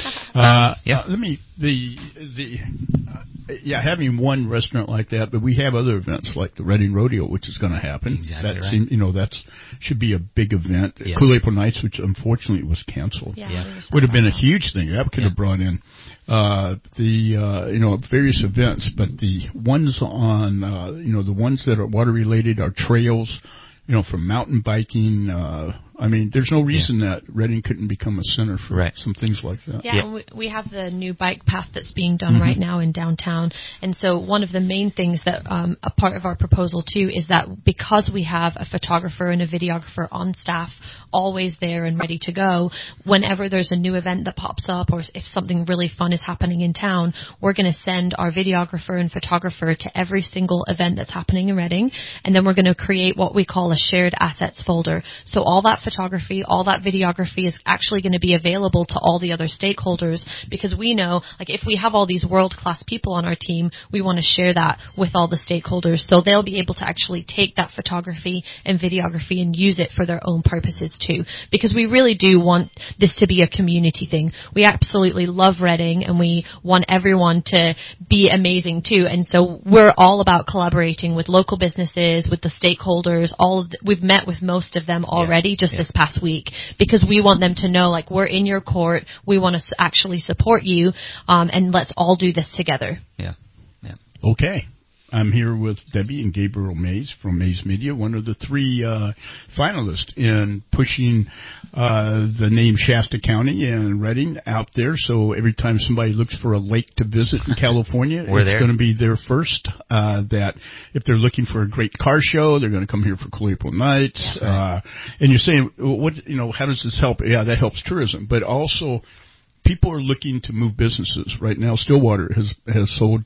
Speaker 2: Having one restaurant like that, but we have other events like the Reading Rodeo, which is going to happen.
Speaker 12: Exactly right.
Speaker 2: That should be a big event.
Speaker 12: Yes.
Speaker 2: Cool April Nights, which unfortunately was canceled, would have been a huge thing. That could have brought in various events, but the ones on the ones that are water related are trails. From mountain biking, there's no reason that Reading couldn't become a center for some things like that.
Speaker 15: And we have the new bike path that's being done right now in downtown. And so one of the main things that a part of our proposal, too, is that because we have a photographer and a videographer on staff always there and ready to go, whenever there's a new event that pops up or if something really fun is happening in town, we're going to send our videographer and photographer to every single event that's happening in Reading. And then we're going to create what we call a shared assets folder. So all that photography, all that videography is actually going to be available to all the other stakeholders, because we know, like, if we have all these world-class people on our team, we want to share that with all the stakeholders, so they'll be able to actually take that photography and videography and use it for their own purposes too, because we really do want this to be a community thing. We absolutely love Reading, and we want everyone to be amazing too, and so we're all about collaborating with local businesses, with the stakeholders. We've met with most of them already this past week, because we want them to know, like, we're in your court, we want to actually support you, and let's all do this together.
Speaker 12: Yeah.
Speaker 2: Okay. I'm here with Debbie and Gabriel Mays from Mays Media, one of the 3 finalists in pushing the name Shasta County and Reading out there. So every time somebody looks for a lake to visit in California, it's going to be there first. That if they're looking for a great car show, they're going to come here for Coleopole Nights. Right. And you're saying, how does this help? Yeah, that helps tourism, but also people are looking to move businesses right now. Stillwater has sold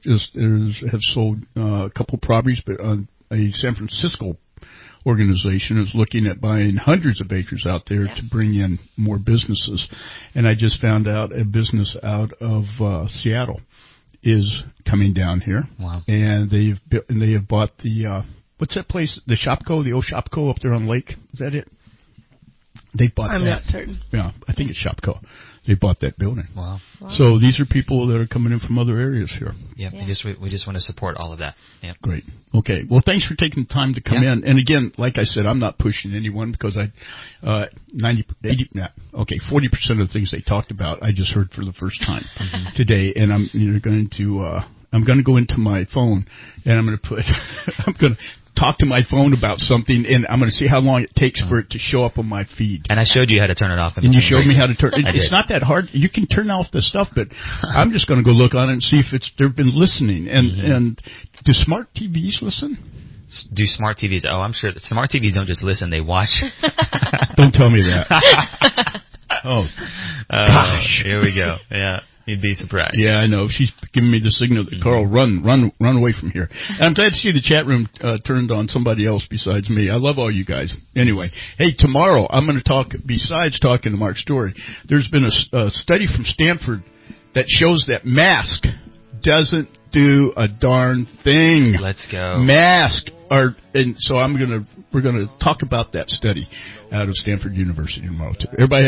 Speaker 2: a couple of properties, but a San Francisco organization is looking at buying hundreds of acres out there to bring in more businesses. And I just found out a business out of Seattle is coming down here.
Speaker 12: Wow!
Speaker 2: And they have bought the what's that place? The Shopko, the old Shopko up there on Lake. Is that it? They bought that.
Speaker 9: I'm not certain.
Speaker 2: Yeah, I think it's Shopko. They bought that building.
Speaker 12: Wow.
Speaker 2: So these are people that are coming in from other areas here.
Speaker 12: Yeah. We just want to support all of that. Yeah.
Speaker 2: Great. Okay. Well, thanks for taking the time to come in. And again, like I said, I'm not pushing anyone, because 40% of the things they talked about I just heard for the first time today, and I'm going to go into my phone and I'm going to talk to my phone about something, and I'm going to see how long it takes for it to show up on my feed.
Speaker 12: And I showed you how to turn it off.
Speaker 2: And you showed me how to turn it. It's not that hard. You can turn off the stuff, but I'm just going to go look on it and see if they've been listening. And do smart TVs listen?
Speaker 12: Do smart TVs? Oh, I'm sure that smart TVs don't just listen; they watch.
Speaker 2: Don't tell me that.
Speaker 12: Gosh. Here we go. Yeah. You'd be surprised.
Speaker 2: Yeah, I know. She's giving me the signal that, Carl, run away from here. And I'm glad to see the chat room turned on somebody else besides me. I love all you guys. Anyway, hey, tomorrow I'm going to talk, besides talking to Mark Story, there's been a study from Stanford that shows that mask doesn't do a darn thing.
Speaker 12: Let's go.
Speaker 2: And so we're going to talk about that study out of Stanford University tomorrow too. Everybody